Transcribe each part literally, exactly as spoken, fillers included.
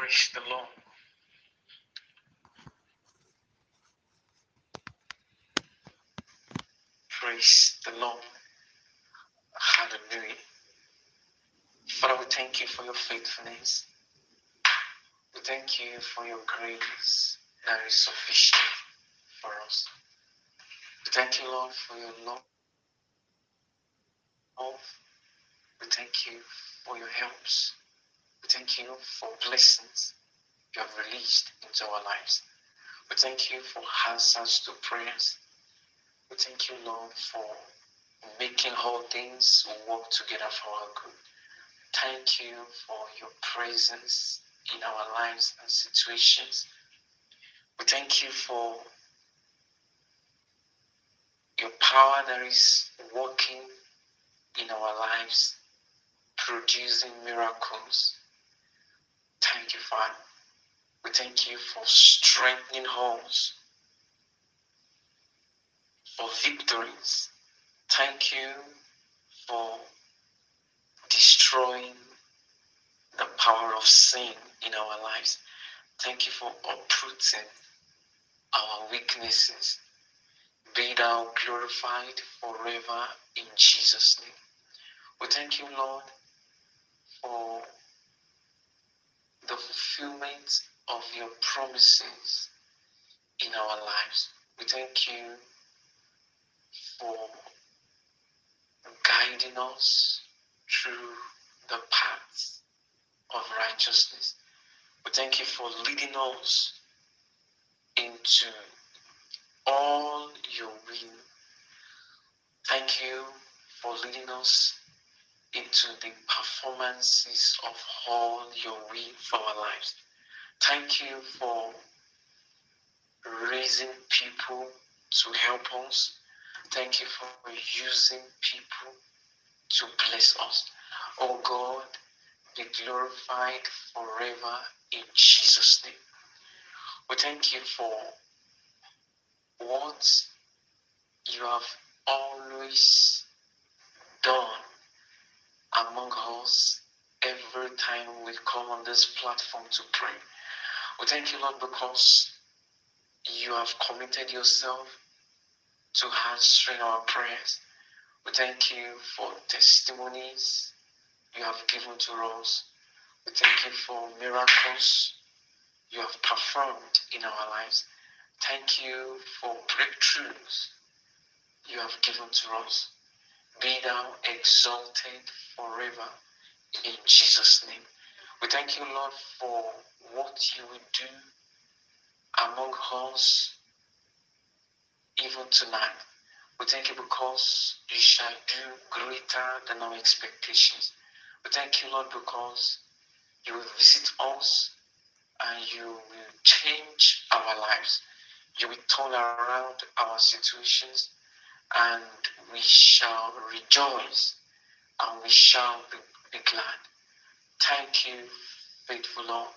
Praise the Lord. Praise the Lord. Hallelujah. Father, we thank you for your faithfulness. We thank you for your grace that is sufficient for us. We thank you, Lord, for your love. We thank you for your helps. We thank you for blessings you have released into our lives. We thank you for answers to prayers. We thank you, Lord, for making all things work together for our good. Thank you for your presence in our lives and situations. We thank you for your power that is working in our lives, producing miracles. Thank you, Father. We thank you for strengthening us, for victories. Thank you for destroying the power of sin in our lives. Thank you for uprooting our weaknesses. Be thou glorified forever in Jesus' name. We thank you, Lord, for the fulfillment of your promises in our lives. We thank you for guiding us through the paths of righteousness. We thank you for leading us into all your will. Thank you for leading us into the performances of all your will for our lives. Thank you for raising people to help us. Thank you for using people to bless us. Oh God, be glorified forever in Jesus' name. We thank you for what you have always done among us every time we come on this platform to pray. We thank you, Lord, because you have committed yourself to answering our prayers. We thank you for testimonies you have given to us. We thank you for miracles you have performed in our lives. Thank you for breakthroughs you have given to us. Be thou exalted forever in Jesus' name. We thank you, Lord, for what you will do among us even tonight. We thank you because you shall do greater than our expectations. We thank you, Lord, because you will visit us and you will change our lives. You will turn around our situations and we shall rejoice and we shall be, be glad. Thank you, faithful Lord.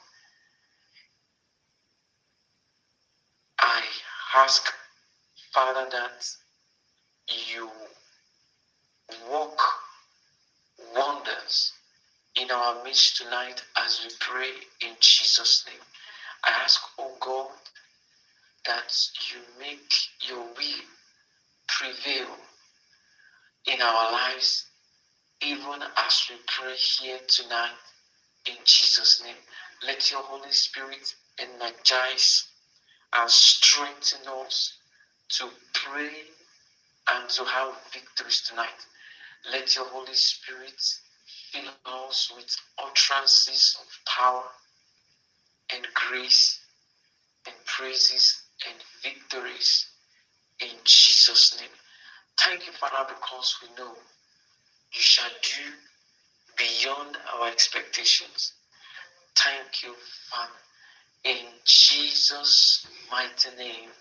I ask, Father, that you work wonders in our midst tonight as we pray in Jesus' name. I ask, oh God, that you make your will prevail in our lives, even as we pray here tonight in Jesus' name. Let your Holy Spirit energize and strengthen us to pray and to have victories tonight. Let your Holy Spirit fill us with utterances of power and grace and praises and victories in Jesus' name. Thank you, Father, because we know you shall do beyond our expectations. Thank you, Father. In Jesus' mighty name,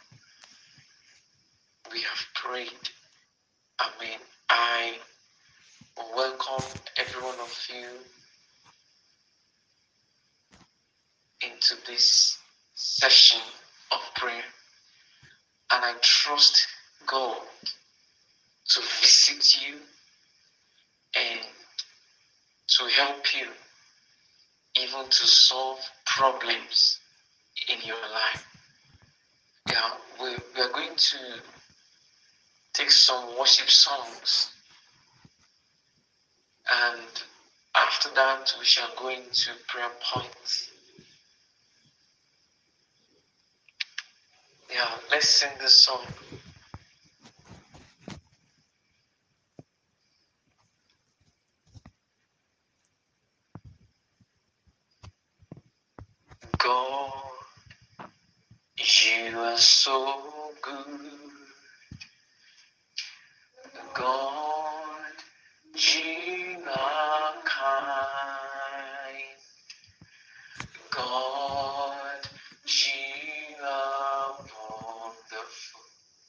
we have prayed. Amen. I welcome every one of you into this session of prayer. And I trust God to visit you and to help you even to solve problems in your life. Yeah, we, we are going to take some worship songs, and after that we shall go into prayer points. Yeah, let's sing this song. God, you are so good. God, you are kind. God, you are wonderful.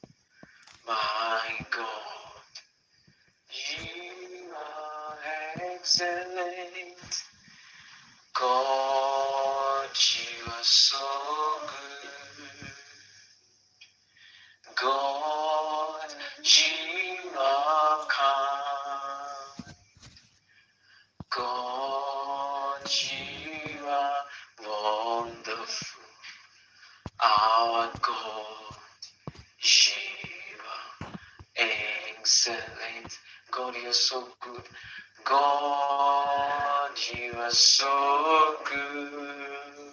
My God, you are excellent. God, you are so good. God, you are kind. God, you are wonderful. Our God, you are excellent. God, you are so good. God, you are so good.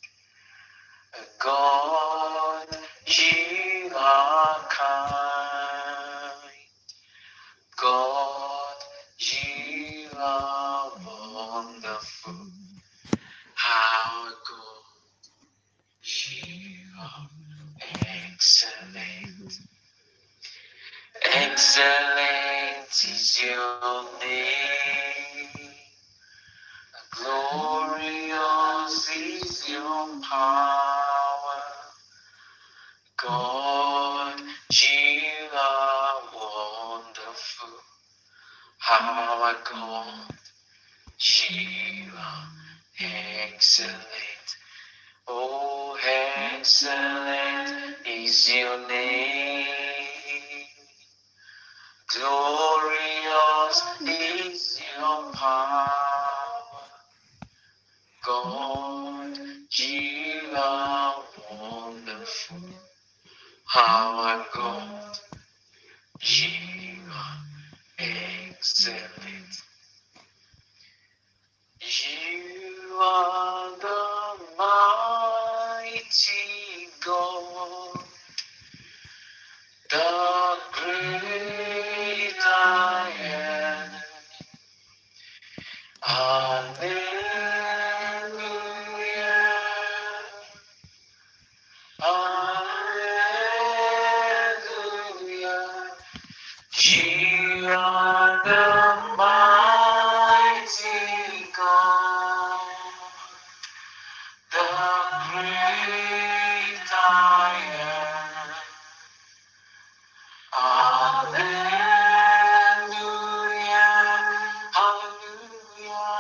God, you are kind. God, you are wonderful. Our God, you are excellent. Excellent is your name. Glorious is your power. God, you are wonderful. Our God, you are excellent. Oh, excellent is your name. Glorious is your power. God, you are wonderful. Our God, you are excellent. You are the mighty God, the great I am. Hallelujah. Hallelujah. You are the mighty God, the great I am. Hallelujah, hallelujah,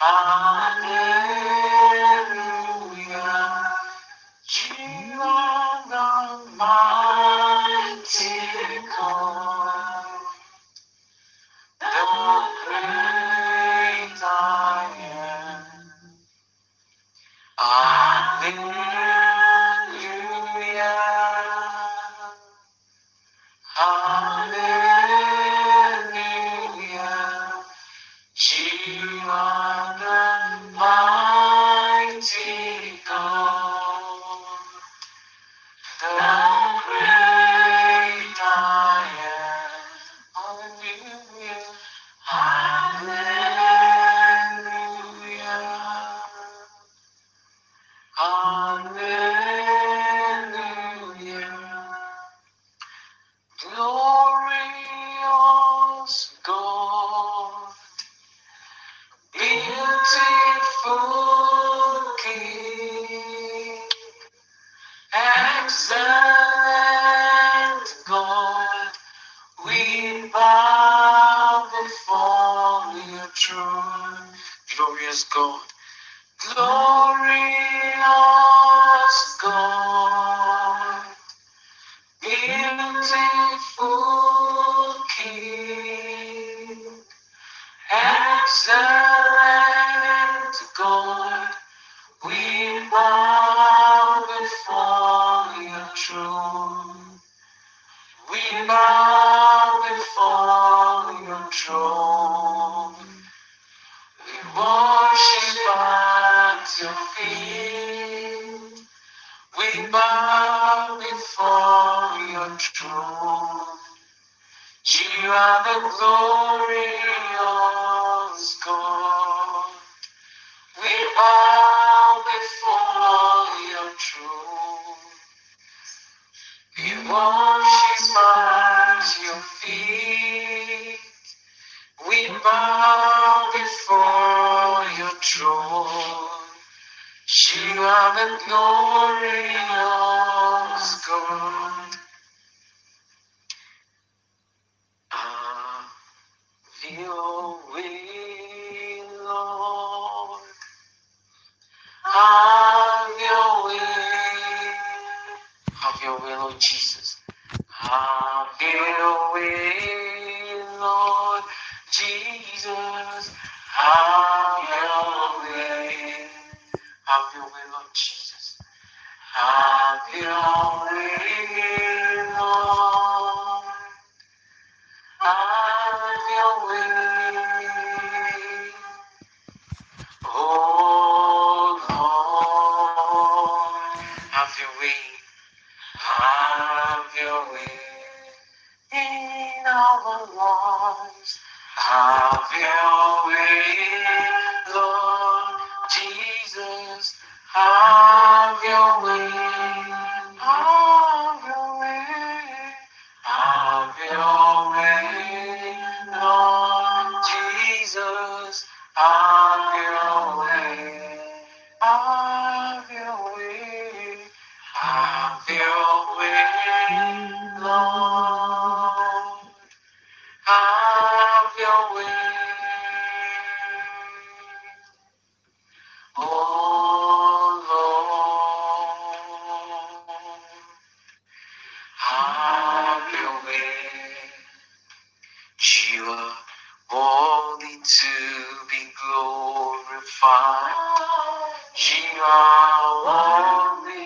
hallelujah. You are the mighty God, the great I am. Hallelujah. Hallelujah. You are the mighty God, the great I am. Hallelujah. Hallelujah. Hallelujah. Glorious God, beautiful King, excellent God, we bow before your throne. Glorious God, glorious God, beautiful King, excellent God, we We bow before your throne. We worship at your feet. We bow before your throne. You are the glorious God. We bow before your throne. We worship at your feet. We bow before your throne. You are the glorious God. Have your way, Lord. Have your way. Have your way, Lord Jesus. Have your way, Lord Jesus. Have your way. Have your way, Lord Jesus. Have your way, Lord. Have your way. Oh Lord, have your way. Have your way in our lives. Have your way, Lord Jesus. Have your way. Have your way. Have your way, Lord Jesus. Have your way. Have your way. Have your way, Lord. Have your way. Oh Lord, have your way. You are worthy to be glorified. You are worthy,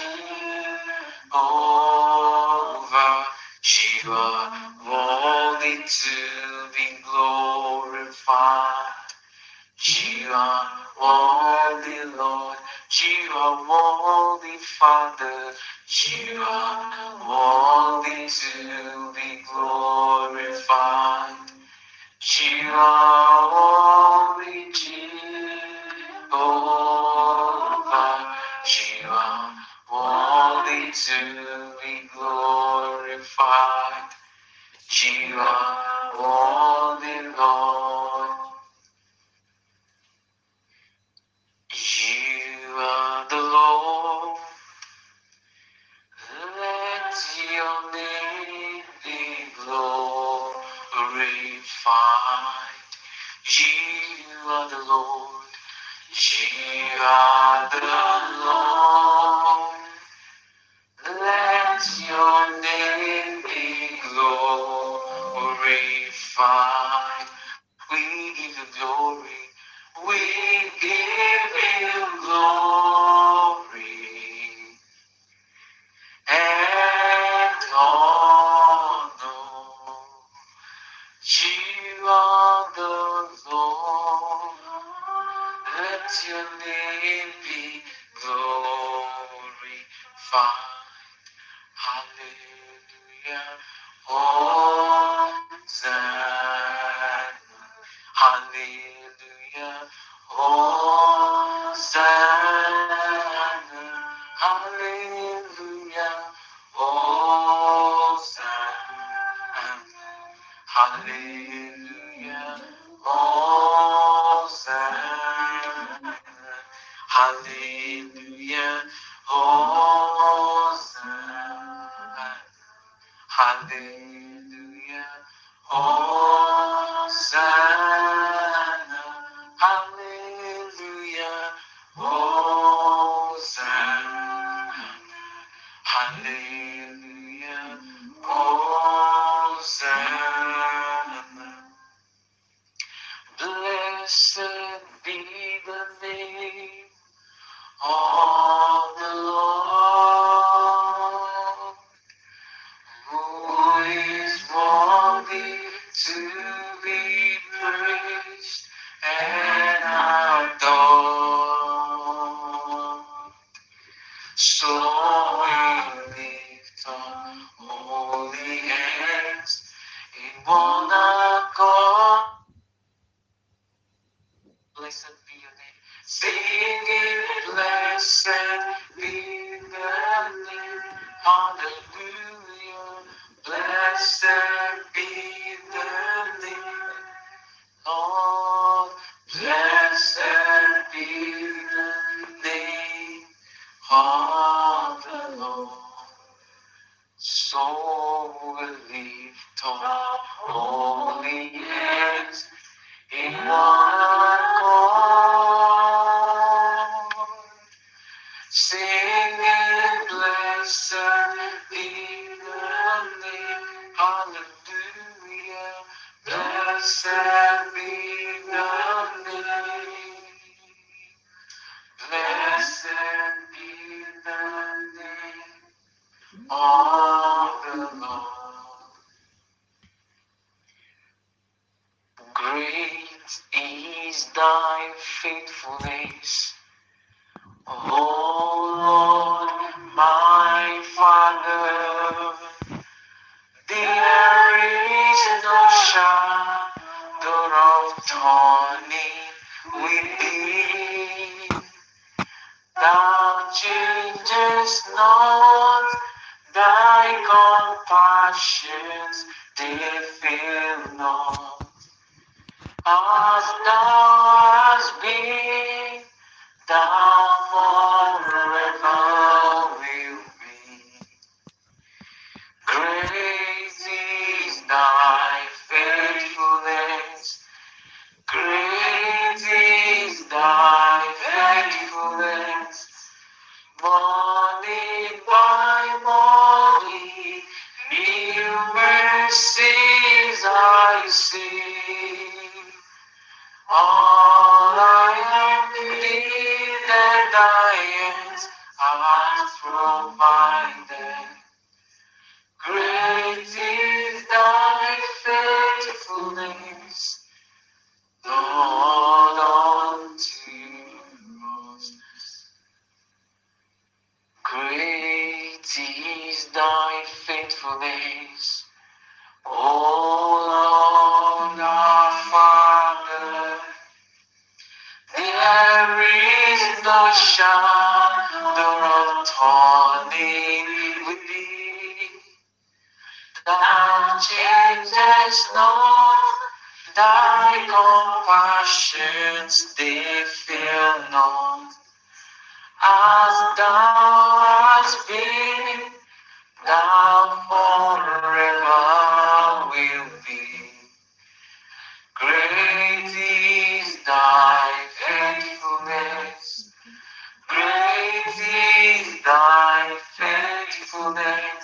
Jehovah. You are worthy to be glorified. You are worthy, Lord. You are worthy, Father. You are worthy to be glorified. You are worthy, Jehovah. You are worthy to be glorified. You are worthy, Lord. You are the Lord. Let your name be glorified. You are the Lord. You are the Lord. Let your name be glorified. We give you glory. We give you glory and honor. You are the Lord. Let your name be glorified. Hallelujah. Hosanna. Hallelujah. Hosanna. Hallelujah. Hosanna. Hallelujah. Hosanna. Hallelujah. Hosanna. Hallelujah. Hosanna. Hallelujah. Hosanna. Hallelujah. Hosanna. Blessed be the name of the Lord. one accord. Blessed be your name. Singing, blessed be the name. Hallelujah. Blessed be the name. Lord, blessed be the name of the Lord. So we lift up holy hands in one accord, singing, blessed be the name. Hallelujah. Blessed be the name. Blessed be the name of the Lord. Great is thy faithfulness, O Lord, my Father. There is no shadow of turning with thee. Thou changest not, thy compassions they fail not. As thou hast been, thou forever will be. Great is thy faithfulness, great is thy faithfulness. Morning by morning, new mercies I see. All I have needed, thy hands have provided. Great is thy faithfulness, Lord, unto us. Great is thy faithfulness, O Lord our Father. There is no shadow of turning with thee. Thou changest not, thy compassions they fail not. As thou hast been, thou forever will be. Great is thy faithfulness, great is thy faithfulness.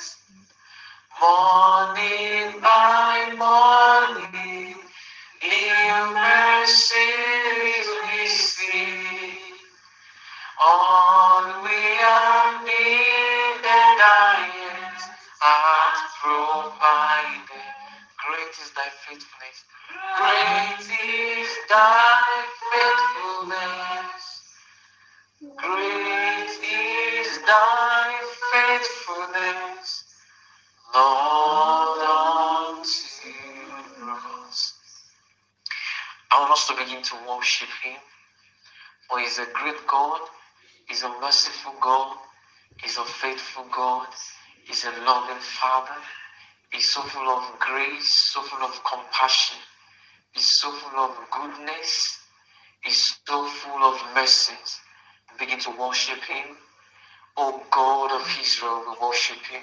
Morning by morning, new mercies we see. All we have needed, thy hands have provided. Great is thy faithfulness. Great is thy faithfulness. Great is thy faithfulness, Lord, unto us. I want us to begin to worship him, for he is a great God, he is a merciful God, he is a faithful God, he is a loving Father. He is so full of grace, so full of compassion, he is so full of goodness, he is so full of mercies. Begin to worship him. O God of Israel, we worship you.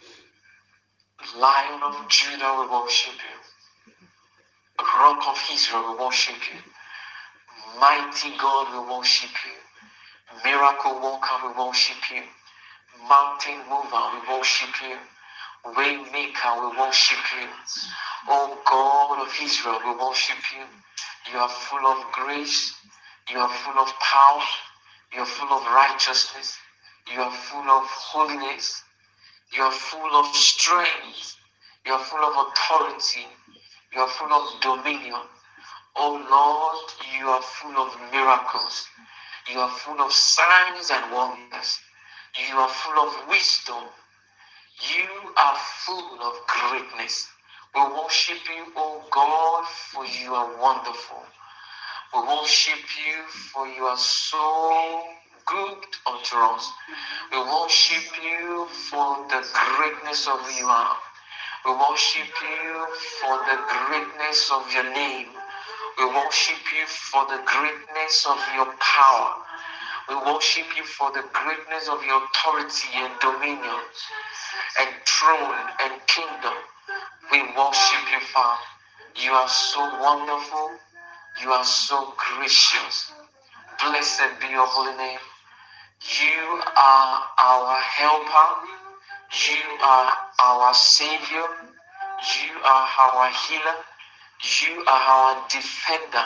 Lion of Judah, we worship you. Rock of Israel, we worship you. Mighty God, we worship you. Miracle worker, we worship you. Mountain mover, we worship you. Waymaker, we worship you. O God of Israel, we worship you. You are full of grace. You are full of power. You are full of righteousness. You are full of holiness. You are full of strength. You are full of authority. You are full of dominion. Oh Lord, you are full of miracles. You are full of signs and wonders. You are full of wisdom. You are full of greatness. We worship you, O God, for you are wonderful. We worship you, for you are so good unto us. We worship you for the greatness of who you are. We worship you for the greatness of your name. We worship you for the greatness of your power. We worship you for the greatness of your authority and dominion and throne and kingdom. We worship you, Father. You are so wonderful. You are so gracious. Blessed be your holy name. You are our helper. You are our savior. You are our healer. You are our defender.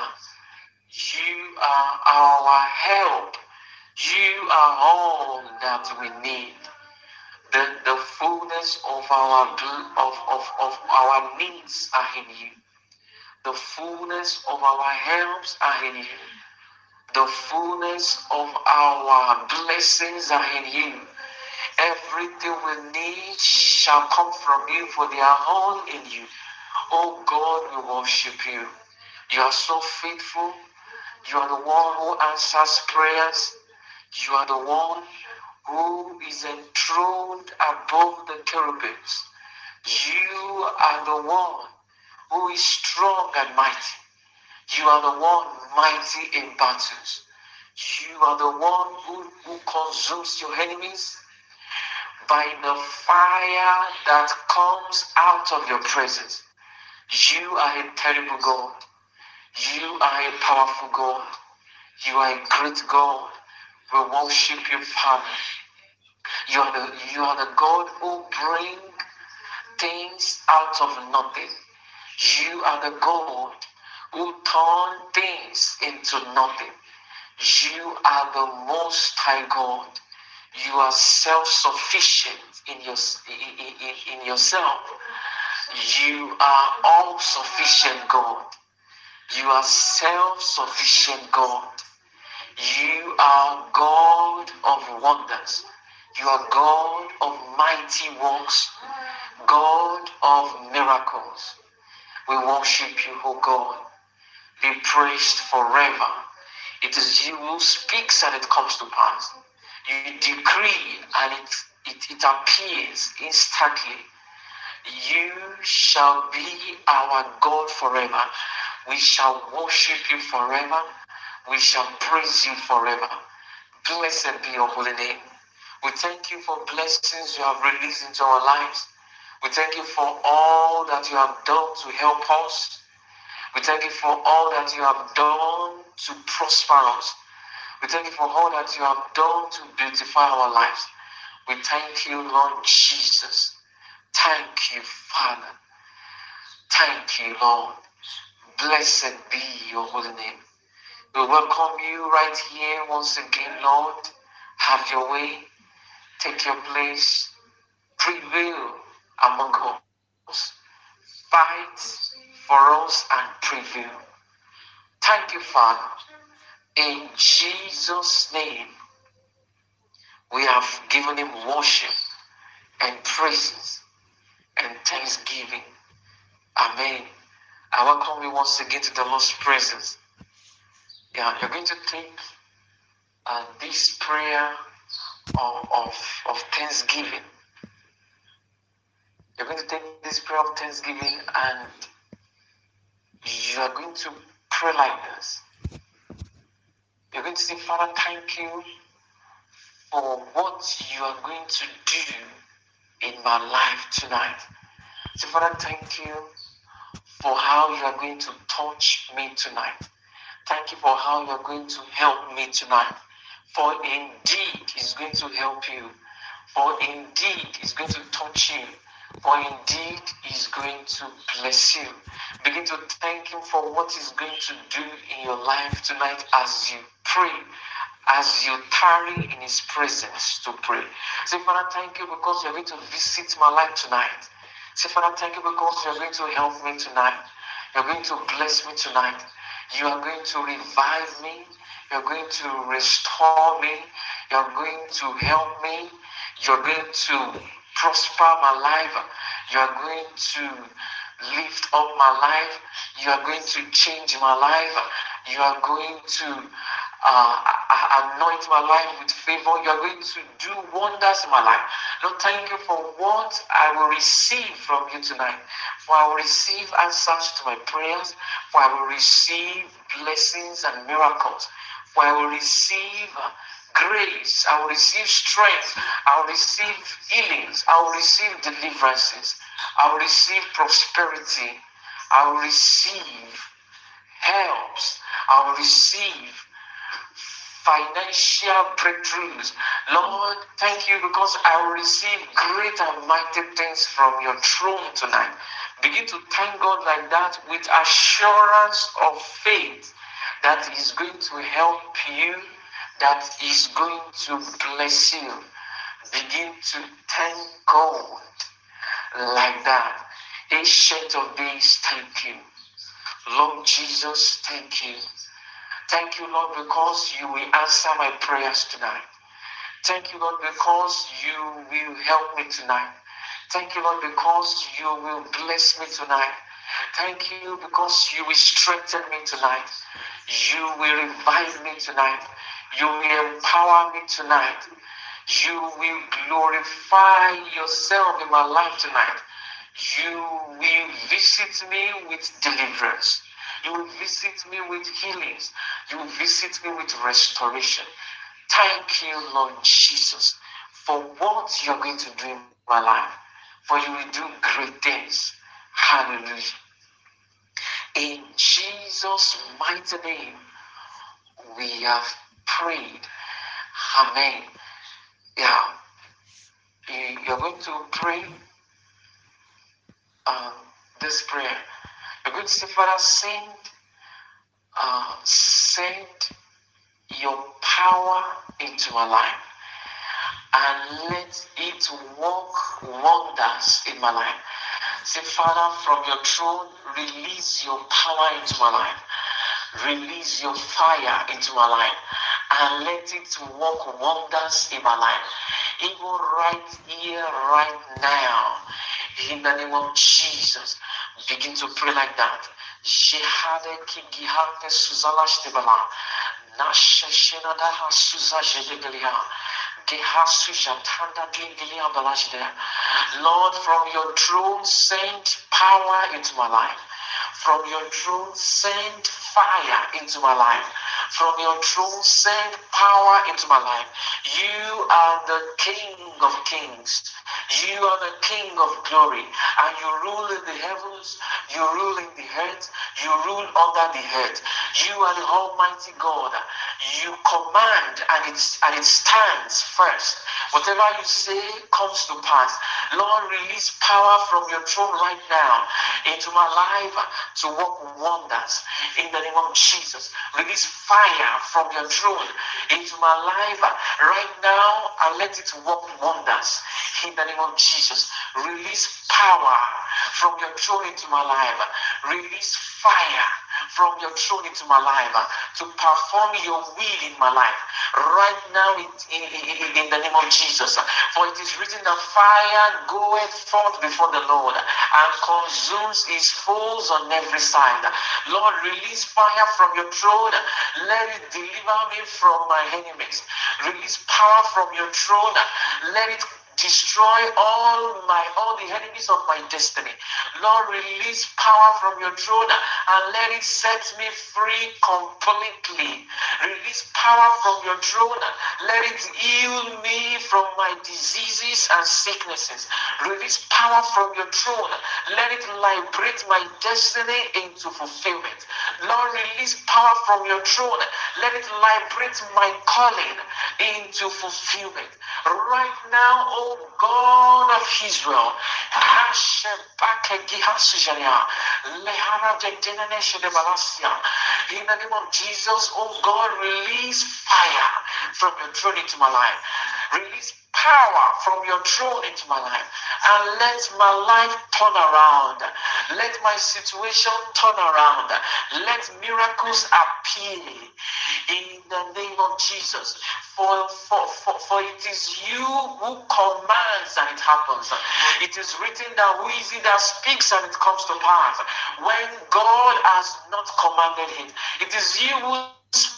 You are our help. You are all that we need. The, the fullness of our of, of, of our needs are in you. The fullness of our helps are in you. The fullness of our blessings are in you. Everything we need shall come from you, for they are all in you. Oh God, we worship you. You are so faithful. You are the one who answers prayers. You are the one who is enthroned above the cherubims. You are the one who is strong and mighty. You are the one mighty in battles. You are the one who, who consumes your enemies by the fire that comes out of your presence. You are a terrible God. You are a powerful God. You are a great God. We worship you, Father. You are the, you are the God who brings things out of nothing. You are the God who turn things into nothing. You are the Most High God. You are self-sufficient in, your, in, in, in yourself. You are all-sufficient God. You are self-sufficient God. You are God of wonders. You are God of mighty works, God of miracles. We worship you, O God. Be praised forever. It is you who speaks and it comes to pass. You decree and it, it, it appears instantly. You shall be our God forever. We shall worship you forever. We shall praise you forever. Blessed be your holy name. We thank you for blessings you have released into our lives. We thank you for all that you have done to help us. We thank you for all that you have done to prosper us. We thank you for all that you have done to beautify our lives. We thank you, Lord Jesus. Thank you, Father. Thank you, Lord. Blessed be your holy name. We welcome you right here once again, Lord. Have your way. Take your place. Prevail among us. Fight for us and prevail. Thank you, Father. In Jesus' name, we have given him worship and praises and thanksgiving. Amen. I welcome you once again to the Lord's presence. Yeah, you're going to take uh, this prayer of, of, of thanksgiving. You're going to take this prayer of thanksgiving and you are going to pray like this. You're going to say, Father, thank you for what you are going to do in my life tonight. Say, Father, thank you for how you are going to touch me tonight. Thank you for how you are going to help me tonight. For indeed, it's going to help you. For indeed, it's going to touch you. For indeed, he's going to bless you. Begin to thank him for what he's going to do in your life tonight as you pray, as you tarry in his presence to pray. Say, Father, thank you because you're going to visit my life tonight. Say, Father, thank you because you're going to help me tonight. You're going to bless me tonight. You are going to revive me. You're going to restore me. You're going to help me. You're going to prosper my life. You're going to lift up my life. You are going to change my life. You are going to uh, anoint my life with favor. You are going to do wonders in my life. Lord, thank you for what I will receive from you tonight. For I will receive answers to my prayers. For I will receive blessings and miracles. For I will receive grace. I will receive strength. I will receive healings. I will receive deliverances. I will receive prosperity. I will receive helps. I will receive financial breakthroughs. Lord, thank you because I will receive great and mighty things from your throne tonight. Begin to thank God like that with assurance of faith that He's going to help you, that He's going to bless you. Begin to thank God like that. Ancient of days, thank you. Lord Jesus, thank you. Thank you, Lord, because you will answer my prayers tonight. Thank you, Lord, because you will help me tonight. Thank you, Lord, because you will bless me tonight. Thank you because you will strengthen me tonight. You will revive me tonight. You will empower me tonight. You will glorify yourself in my life tonight. You will visit me with deliverance. You will visit me with healings. You will visit me with restoration. Thank you, Lord Jesus, for what you're going to do in my life. For you will do great things. Hallelujah. In Jesus' mighty name, we have prayed. Amen. Yeah. You're going to pray uh, this prayer. You're going to say, Father, send, uh, send your power into my life and let it work wonders in my life. Say, Father, from your throne, release your power into my life. Release your fire into my life and let it work wonders in my life. Even right here, right now, in the name of Jesus, begin to pray like that. Jehade ki gihante suzala shtebala. Nashe shenada ha suza jedegelia. Gehasu jatanda dingilia balajde. Lord, from your throne, send power into my life. From your throne, send fire into my life. From your throne, send power into my life. You are the King of kings. You are the King of glory. And you rule in the heavens. You rule in the earth. You rule under the earth. You are the Almighty God. You command and, it's, and it stands first. Whatever you say comes to pass. Lord, release power from your throne right now into my life to work wonders in the name of Jesus. Release fire from your throne into my life right now and let it work wonders in the name of Jesus. Release power from your throne into my life. Release fire from your throne into my life to perform your will in my life right now in, in, in, in the name of Jesus. For it is written that fire goeth forth before the Lord and consumes his foes on every side. Lord, release fire from your throne. Let it deliver me from my enemies. Release power from your throne. Let it destroy all my all the enemies of my destiny. Lord, release power from your throne and let it set me free completely. Release power from your throne. Let it heal me from my diseases and sicknesses. Release power from your throne. Let it liberate my destiny into fulfillment. Lord, release power from your throne. Let it liberate my calling into fulfillment. Right now, oh God of Israel, in the name of Jesus, oh God, release fire from your throne into my life. Release power from your throne into my life, and let my life turn around. Let my situation turn around. Let miracles appear in the name of Jesus. For, for, for, for it is you who commands and it happens. It is written that who is it that speaks and it comes to pass when God has not commanded it. It is you who speaks.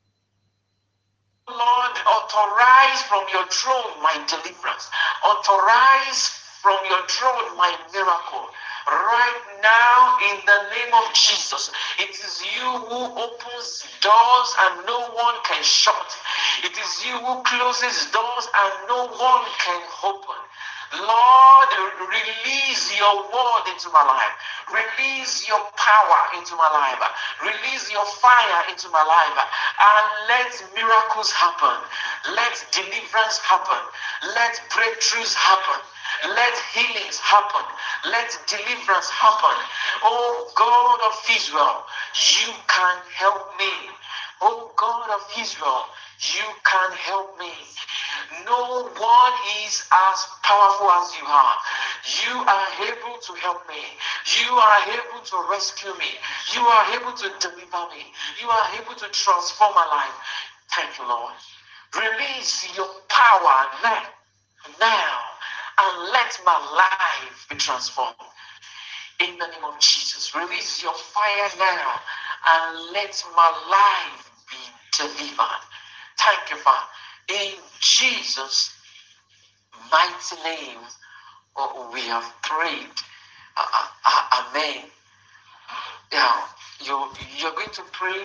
Lord, authorize from your throne my deliverance. Authorize from your throne my miracle. Right now, in the name of Jesus, it is you who opens doors and no one can shut. It is you who closes doors and no one can open. Lord, release your word into my life. Release your power into my life. Release your fire into my life. And let miracles happen. Let deliverance happen. Let breakthroughs happen. Let healings happen. Let deliverance happen. Oh God of Israel, you can help me. Oh God of Israel, you can help me. No one is as powerful as you are. You are able to help me. You are able to rescue me. You are able to deliver me. You are able to transform my life. Thank you, Lord. Release your power now, now, and let my life be transformed. In the name of Jesus, release your fire now and let my life be delivered. Thank you, Father. In Jesus' mighty name, oh, we have prayed. Uh, uh, uh, amen. Now, you, you're going to pray.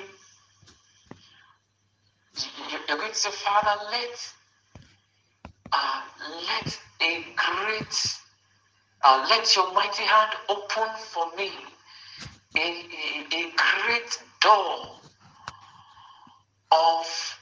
You, you're going to say, Father, let, uh, let a great, uh, let your mighty hand open for me a, a, a great door of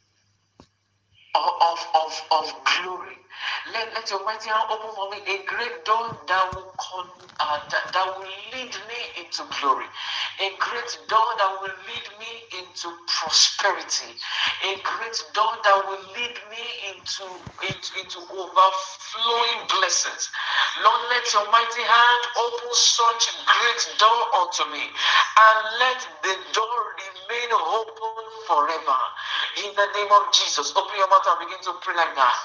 Of, of, of glory. Let, let your mighty hand open for me a great door that will con, uh, that, that will lead me into glory. A great door that will lead me into prosperity. A great door that will lead me into, into, into overflowing blessings. Lord, let your mighty hand open such a great door unto me, and let the door remain open forever. In the name of Jesus, open your mouth and begin to pray like that.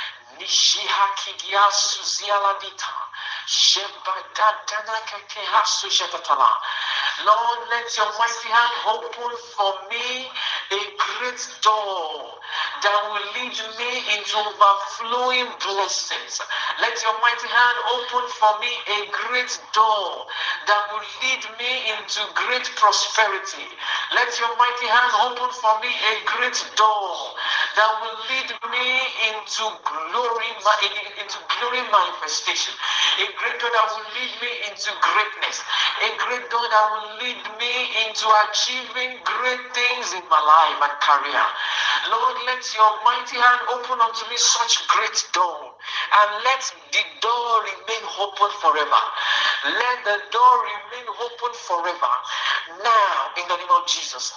Lord, let your mighty hand open for me a great door that will lead me into overflowing blessings. Let your mighty hand open for me a great door that will lead me into great prosperity. Let your mighty hand open for me a great door that will lead me into glory, into glory manifestation. A great door that will lead me into greatness. A great door that will lead me into achieving great things in my life and career. Lord, let your mighty hand open unto me such great door, and let the door remain open forever. Let the door remain open forever. Now, in the name of Jesus.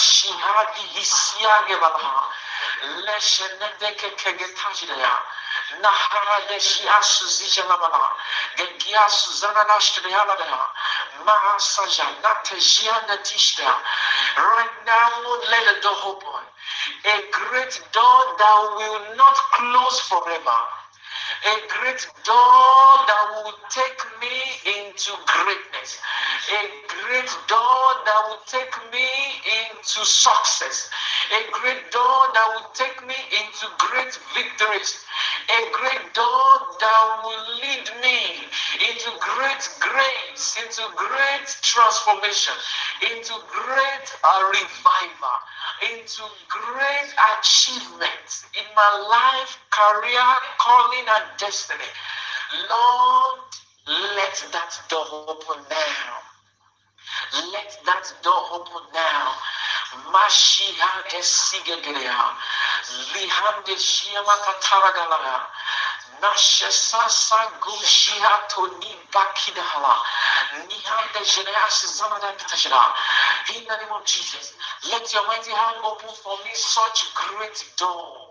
Right now, let the door open. A great door that will not close forever. A great door that will take me into greatness. A great door that will take me into success. A great door that will take me into great victories. A great door that will lead me into great grace, into great transformation, into great uh, revival, into great achievements in my life, career, calling, and destiny. Lord, let that door open now. Let that door open now. Mashiha de Sigegelea. Lihande Shiama Kataragala. Nashesasa Gushiha Toni Bakidahala. Nihande Jeneas Zamada Kitashira. In the name of Jesus, let your mighty hand open for me such great door.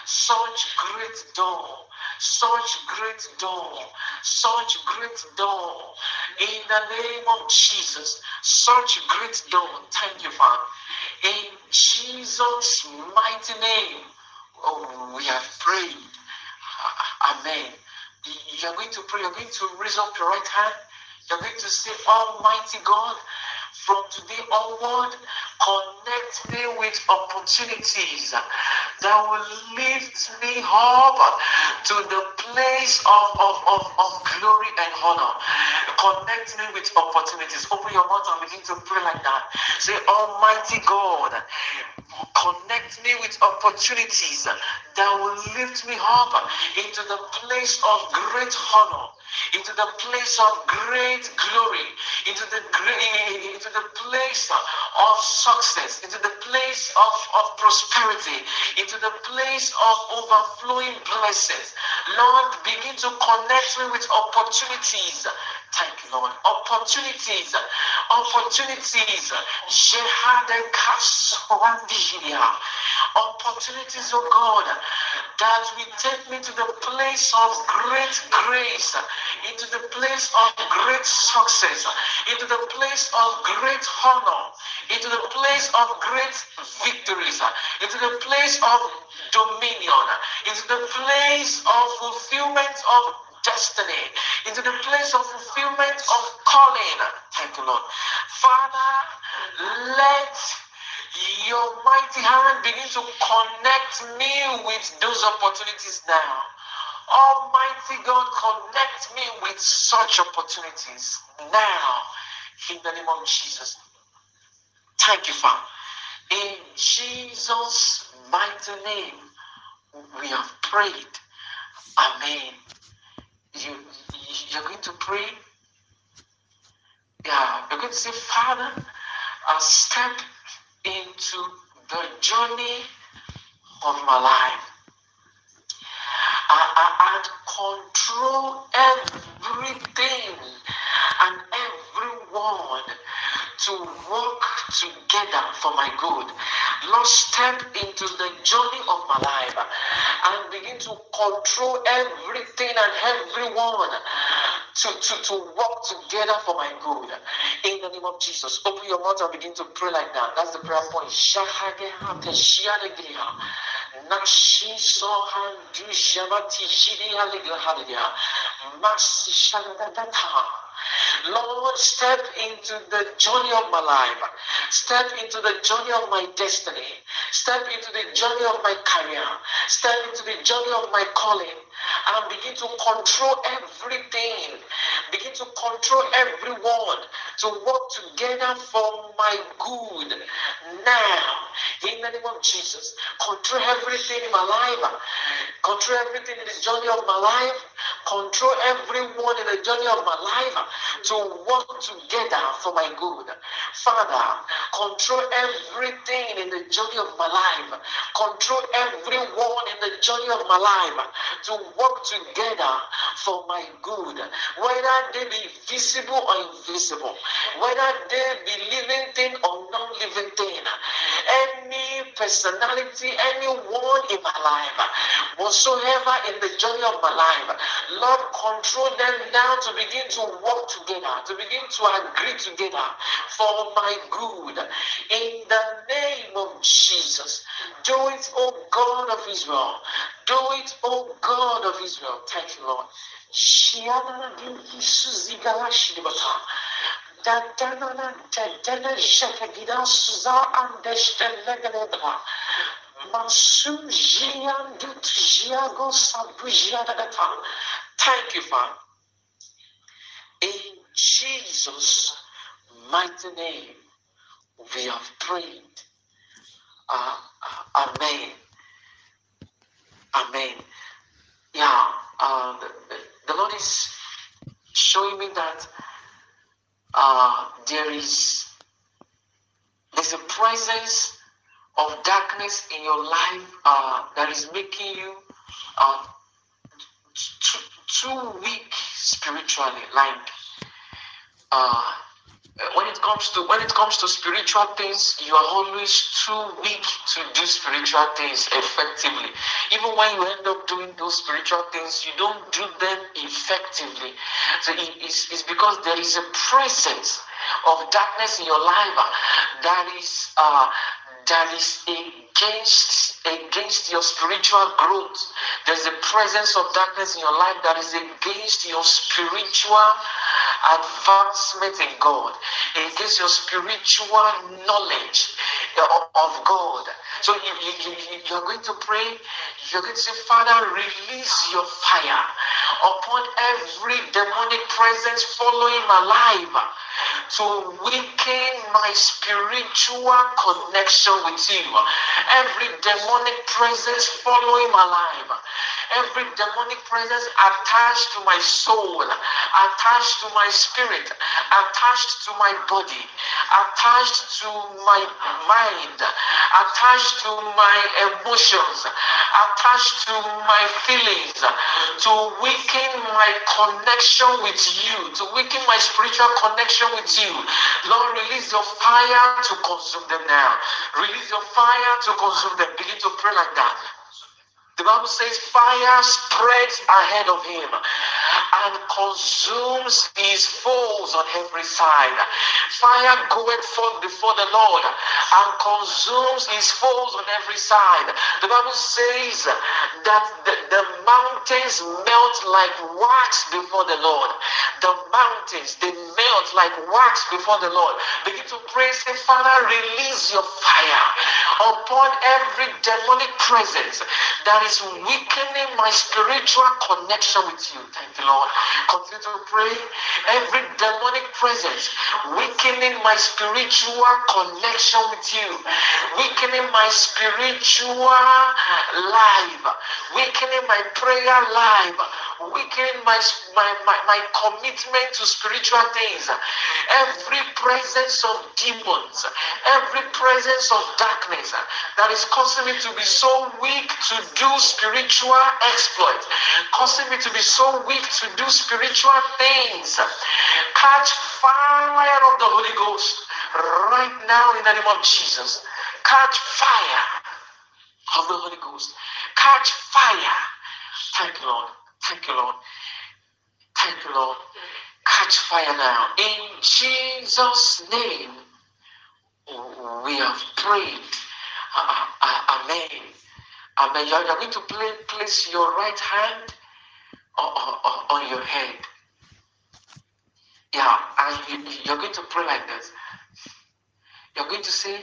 such great door, such great door, such great door. In the name of Jesus, such great door. Thank you, Father. In Jesus' mighty name, oh, we have prayed. Amen. You're going to pray. You're going to raise up your right hand. You're going to say, Almighty God, from today onward, connect me with opportunities that will lift me up to the place of, of, of, of glory and honor. Connect me with opportunities. Open your mouth and begin to pray like that. Say, Almighty God, connect me with opportunities that will lift me up into the place of great honor, into the place of great glory, into the great, into the place of success, into the place of, of prosperity, into the place of overflowing blessings. Lord, begin to connect me with opportunities. Thank you, Lord. Opportunities, opportunities. Opportunities, oh God, that will take me to the place of great grace, into the place of great success, into the place of great honor, into the place of great victories, into the place of dominion, into the place of fulfillment of destiny, into the place of fulfillment of calling. Thank you, Lord. Father, let your mighty hand begin to connect me with those opportunities now. Almighty God, connect me with such opportunities now in the name of Jesus. Thank you, Father. In Jesus' mighty name, we have prayed. Amen. You, you're going to pray. Yeah, you're going to say, Father, I'll step into the journey of my life. I, I, and control everything and everyone to work together for my good. Lord, step into the journey of my life and begin to control everything and everyone to, to, to work together for my good. In the name of Jesus, open your mouth and begin to pray like that. That's the prayer point. Lord, step into the journey of my life. Step into the journey of my destiny. Step into the journey of my career. Step into the journey of my calling. And begin to control everything. Begin to control everyone to work together for my good. Now, in the name of Jesus, control everything in my life. Control everything in the journey of my life. Control everyone in the journey of my life to work together for my good. Father, control everything in the journey of my life. Control everyone in the journey of my life to work together for my good. Whether they be visible or invisible, whether they be living thing or non-living thing, any personality, anyone in my life, whatsoever in the journey of my life, Lord, control them now to begin to work together, to begin to agree together for my good. In the name of Jesus, do it, O God of Israel. Do it, O God of Israel. Thank you, Lord. Thank you, Father. In Jesus' mighty name, we have prayed. Uh, amen. Amen. Yeah, uh, the, the Lord is showing me that uh, there is there's a presence of darkness in your life uh, that is making you uh, too, too weak spiritually. Like uh, Uh, when it comes to when it comes to spiritual things, you are always too weak to do spiritual things effectively. Even when you end up doing those spiritual things, you don't do them effectively. So it, it's, it's because there is a presence of darkness in your life uh, that is uh, that is against against your spiritual growth. There's a presence of darkness in your life that is against your spiritual advancement in God, against your spiritual knowledge of God. So you, you, you, you're going to pray, you're going to say, Father, release your fire upon every demonic presence following my life to weaken my spiritual connection with you. Every demonic presence following my life, every demonic presence attached to my soul, attached to my spirit, attached to my body, attached to my mind, attached to my emotions, attached to my feelings, to weaken my connection with you, to weaken my spiritual connection with you. Lord, release your fire to consume them now. Release your fire to consume them. Begin to pray like that. The Bible says fire spreads ahead of him and consumes his foes on every side. Fire goeth forth before the Lord and consumes his foes on every side. The Bible says that the, the mountains melt like wax before the Lord. The mountains, they melt like wax before the Lord. Begin to pray, say, Father, release your fire upon every demonic presence that is weakening my spiritual connection with you. Thank you, Lord. Continue to pray. Every demonic presence weakening my spiritual connection with you, weakening my spiritual life, weakening my prayer life, weakening my, my, my, my commitment to spiritual things. Every presence of demons, every presence of darkness that is causing me to be so weak to do spiritual exploits, causing me to be so weak to do spiritual things, catch fire of the Holy Ghost right now in the name of Jesus. Catch fire of the Holy Ghost. Catch fire. Thank you, Lord. Thank you, Lord. Thank you, Lord. Catch fire now. In Jesus' name, we have prayed. Uh, uh, amen. Amen. You are going to play, place your right hand on, on, on your head. Yeah, and you, you're going to pray like this. You're going to say,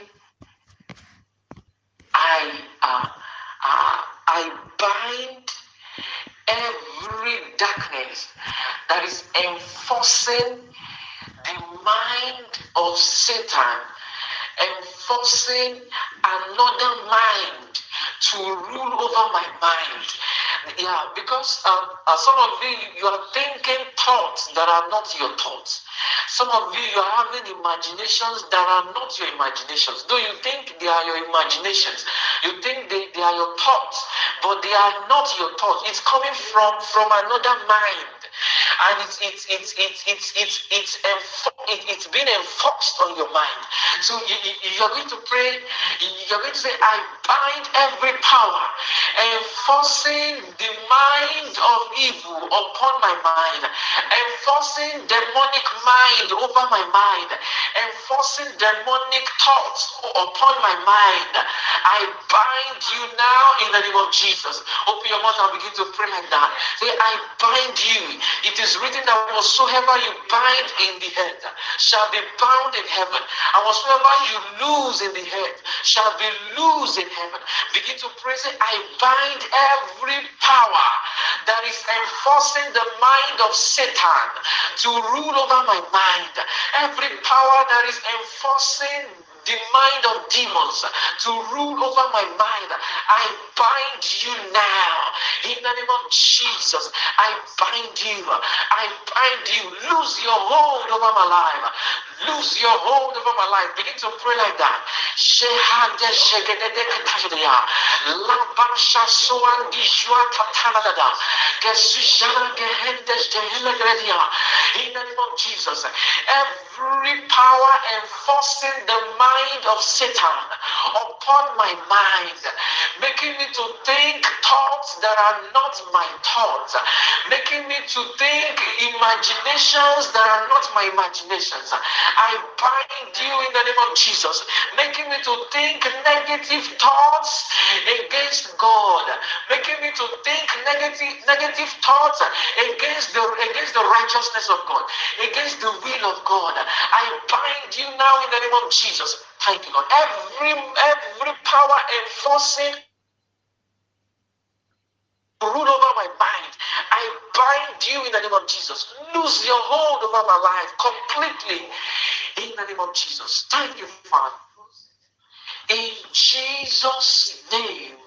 I, uh, uh, I bind every darkness that is enforcing the mind of Satan, enforcing another mind to rule over my mind. Yeah, because uh, uh, some of you, you are thinking thoughts that are not your thoughts. Some of you, you are having imaginations that are not your imaginations. Though you think they are your imaginations, you think they, they are your thoughts, but they are not your thoughts. It's coming from, from another mind. And it's it's it's it's it's it's it's it, it's been enforced on your mind. So you, you, you're going to pray. You're going to say, I bind every power enforcing the mind of evil upon my mind, enforcing demonic mind over my mind, enforcing demonic thoughts upon my mind. I bind you now in the name of Jesus. Open your mouth and begin to pray like that. Say, I bind you. It is written that whatsoever you bind in the earth shall be bound in heaven, and whatsoever you lose in the earth shall be loose in heaven. Begin to pray. Say, I bind every power that is enforcing the mind of Satan to rule over my mind. Every power that is enforcing the mind of demons to rule over my mind. I bind you now. In the name of Jesus, I bind you. I bind you. Lose your hold over my life. Lose your hold over my life. Begin to pray like that. In the name of Jesus, every power enforcing the mind of Satan upon my mind, making me to think thoughts that are not my thoughts, making me to think imaginations that are not my imaginations. I bind you in the name of Jesus, making me to think negative thoughts against God, making me to think negative negative thoughts against the against the righteousness of God, against the will of God. I bind you now in the name of Jesus. Thank you, Lord. Every every power enforcing rule over my mind, I bind you in the name of Jesus. Lose your hold over my life completely in the name of Jesus. Thank you, Father. In Jesus' name,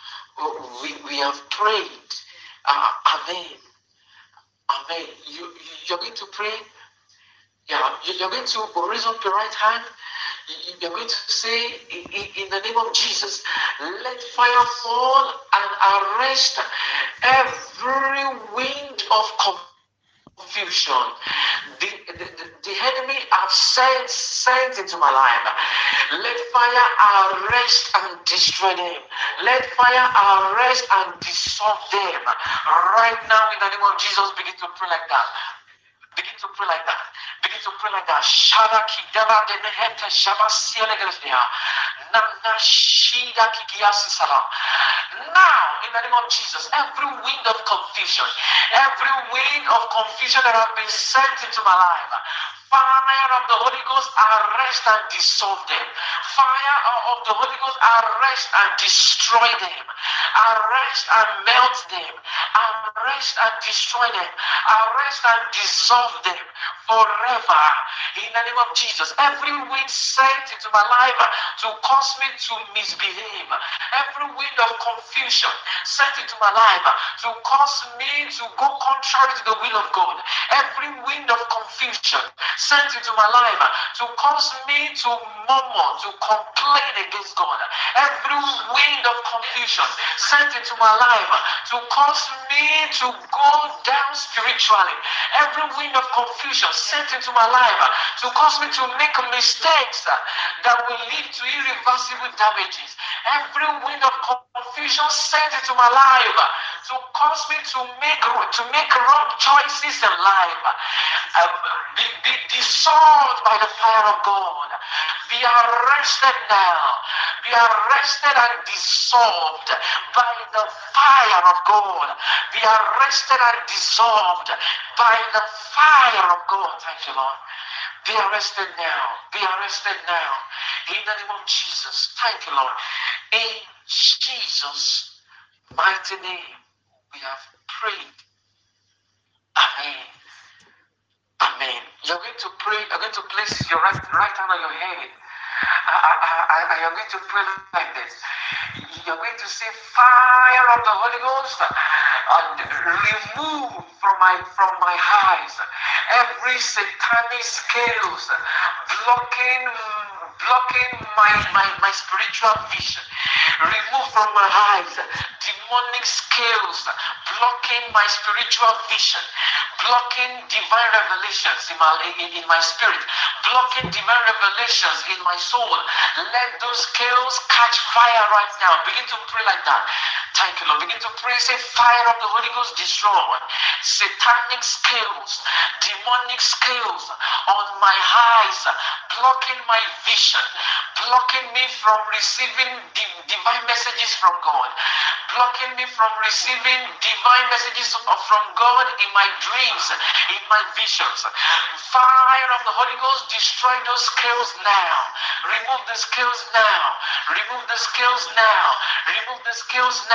we, we have prayed. Uh, amen. Amen. You, you're going to pray. Yeah, you're going to raise up your right hand. You're going to say, in the name of Jesus, let fire fall and arrest every wind of confusion the, the, the, the enemy have sent, sent into my life. Let fire arrest and destroy them. Let fire arrest and dissolve them. Right now, in the name of Jesus, begin to pray like that. Begin to pray like that. Begin to pray like that. Sharaki dava de nehete shabasiele gelesnia. Nana shida kikiasi salam. Now, in the name of Jesus, every wind of confusion, every wind of confusion that has been sent into my life, fire of the Holy Ghost, arrest and dissolve them. Fire of the Holy Ghost, arrest and destroy them. Arrest and melt them. Arrest and destroy them. Arrest and dissolve them forever. In the name of Jesus, every wind sent into my life to cause me to misbehave, every wind of confusion sent into my life to cause me to go contrary to the will of God, every wind of confusion sent into my life to cause me to murmur, to complain against God, every wind of confusion sent into my life to cause me to go down spiritually, every wind of confusion sent into my life to cause me to make mistakes that will lead to irreversible damages, every wind of confusion sent into my life to cause me to make to make wrong choices in life, uh, be, be dissolved by the fire of God. Be arrested now. Be arrested and dissolved by the fire of God. Be arrested and dissolved by the fire of God. Thank you, Lord. Be arrested now. Be arrested now. In the name of Jesus. Thank you, Lord. In Jesus' mighty name, we have prayed. Amen. Amen. You're going to pray. You're going to place your right, right hand on your head. I, I, I, I am going to pray like this. You're going to say, fire of the Holy Ghost, and remove from my from my eyes every satanic scales blocking blocking my, my, my spiritual vision. Remove from my eyes demonic scales blocking my spiritual vision, blocking divine revelations in my in, in my spirit, blocking divine revelations in my soul. Let those scales catch fire right now. Begin to pray like that. Thank you, Lord. Begin to pray. Say, fire of the Holy Ghost, destroy satanic scales, demonic scales on my eyes, blocking my vision, blocking me from receiving di- divine messages from God, blocking me from receiving divine messages from God in my dreams, in my visions. Fire of the Holy Ghost, destroy those scales now. Remove the scales now. Remove the scales now. Remove the scales now.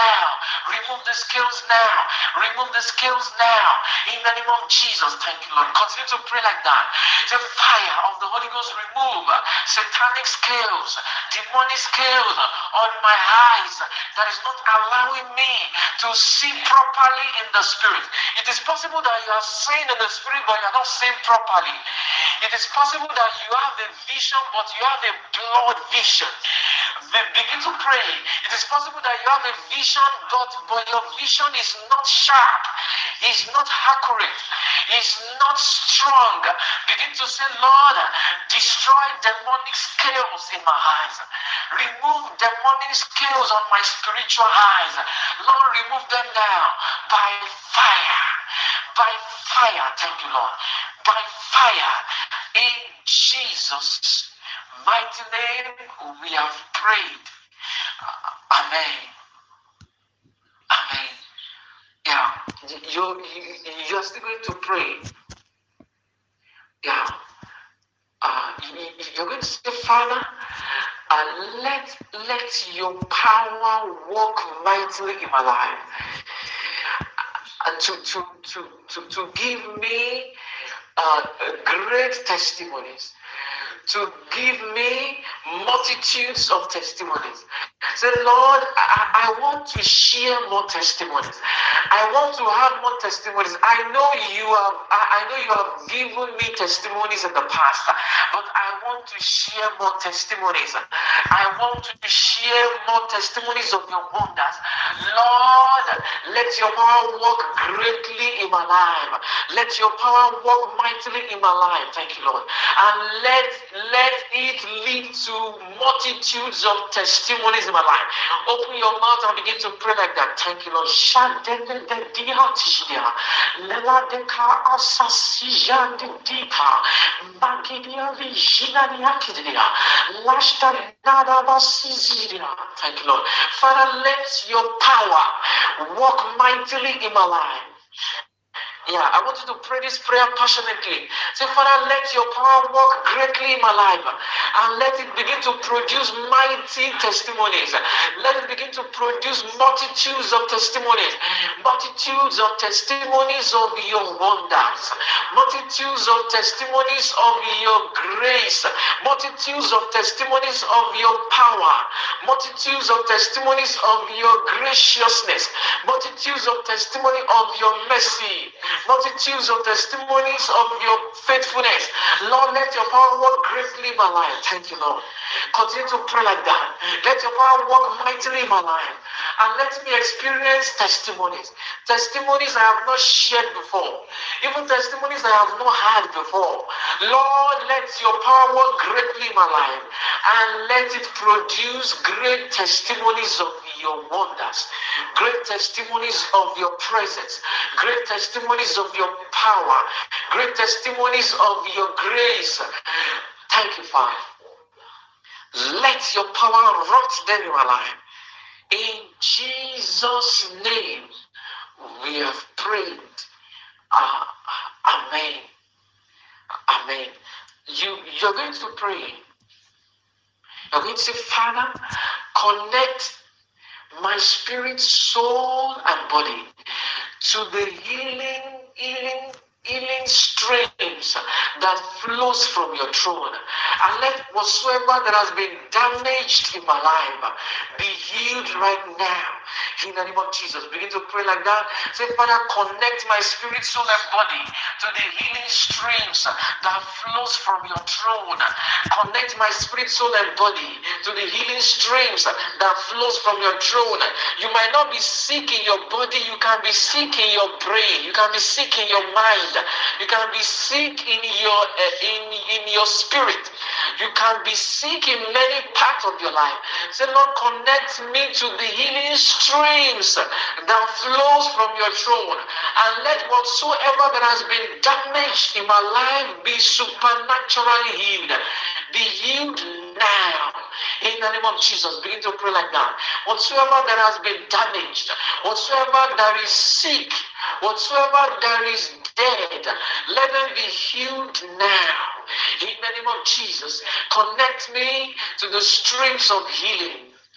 now. Remove the scales now. Remove the scales now. In the name of Jesus. Thank you, Lord. Continue to pray like that. The fire of the Holy Ghost remove satanic scales, demonic scales on my eyes that is not allowing me to see properly in the spirit. It is possible that you are seeing in the spirit, but you are not seeing properly. It is possible that you have a vision, but you have a blood vision. Begin to pray. It is possible that you have a vision, but, but your vision is not sharp, is not accurate, is not strong. Begin to say, Lord, destroy demonic scales in my eyes. Remove demonic scales on my spiritual eyes. Lord, remove them now by fire. By fire. Thank you, Lord. By fire. In Jesus' mighty name, we have prayed. Amen. Amen. Yeah. You, you, you're still going to pray. Yeah. Uh, you, you're going to say, Father, uh, let, let your power work mightily in my life. Uh, to, to, to, to, to give me uh, great testimonies. To give me multitudes of testimonies. Say, Lord, I, I want to share more testimonies. I want to have more testimonies. I know you have I, I know you have given me testimonies in the past, but I want to share more testimonies. I want to share more testimonies of your wonders. Lord, let your power work greatly in my life. Let your power work mightily in my life. Thank you, Lord. And let let it lead to multitudes of testimonies in my life. Open your mouth and begin to pray like that. Thank you, Lord. Thank you, Lord. Father, let your power work mightily in my life. Yeah, I want you to pray this prayer passionately. Say, Father, let your power work greatly in my life and let it begin to produce mighty testimonies. Let it begin to produce multitudes of testimonies, multitudes of testimonies of your wonders, multitudes of testimonies of your grace, multitudes of testimonies of your power, multitudes of testimonies of your graciousness, multitudes of testimony of your mercy, multitudes of testimonies of your faithfulness. Lord, let your power work greatly in my life. Thank you, Lord. Continue to pray like that. Let your power work mightily in my life. And let me experience testimonies. Testimonies I have not shared before. Even testimonies I have not had before. Lord, let your power work greatly in my life. And let it produce great testimonies of your wonders, great testimonies of your presence, great testimonies of your power, great testimonies of your grace. Thank you, Father. Let your power rot them in my life. In Jesus' name, we have prayed. Uh, amen. Amen. You, you're going to pray. You're going to say, Father, connect my spirit, soul, and body to the healing, healing, healing streams that flows from your throne. And let whatsoever that has been damaged in my life be healed right now. In the name of Jesus, begin to pray like that. Say, Father, connect my spirit, soul, and body to the healing streams that flows from your throne. Connect my spirit, soul, and body to the healing streams that flows from your throne. You might not be sick in your body, you can be sick in your brain, you can be sick in your mind, you can be sick in your uh, in in your spirit, you can be sick in many parts of your life. Say, Lord, connect me to the healing streams that flows from your throne, and let whatsoever that has been damaged in my life be supernaturally healed. Be healed now. In the name of Jesus, begin to pray like that. Whatsoever that has been damaged, whatsoever that is sick, whatsoever that is dead, let them be healed now. In the name of Jesus, connect me to the streams of healing.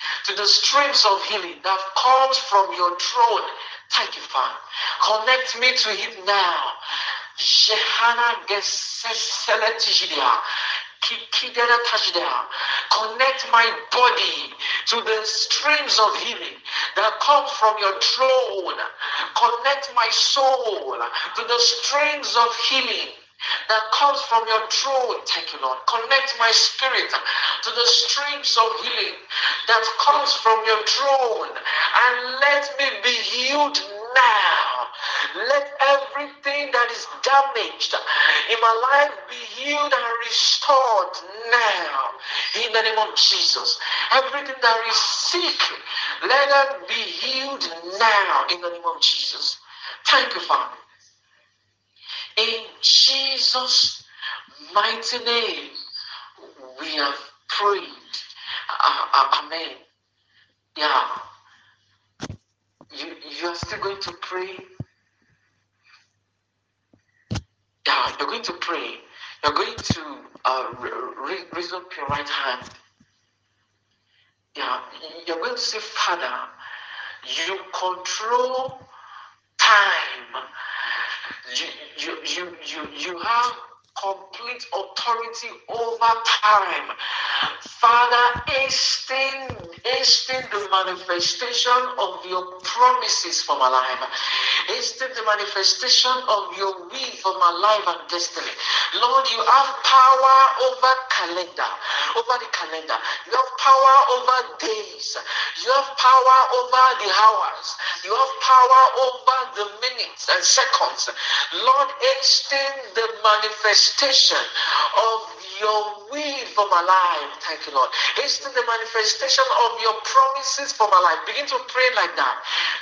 to the streams of healing that comes from your throne. Thank you, Father. Connect me to it now. Jehana Geseseletijidia. Kikidera Tajida. Connect my body to the streams of healing that come from your throne. Connect my soul to the streams of healing that comes from your throne. Thank you, Lord. Connect my spirit to the streams of healing that comes from your throne, and let me be healed now. Let everything that is damaged in my life be healed and restored now. In the name of Jesus. Everything that is sick, let it be healed now. In the name of Jesus. Thank you, Father. In Jesus' mighty name, we have prayed. Uh, uh, amen. Yeah. You, you are still going to pray. Yeah, you're going to pray. You're going to uh, raise up your right hand. Yeah, you're going to say, Father, you control time. You, you, you, you, you have complete authority over time. Father, hasten, hasten the manifestation of your promises for my life. Hasten the manifestation of your will for my life and destiny. Lord, you have power over calendar, over the calendar. You have power over days. You have power over the hours. You have power over the minutes and seconds. Lord, hasten the manifestation of your will for my life. Thank you, Lord. Hasten the manifestation of your promises for my life. Begin to pray like that.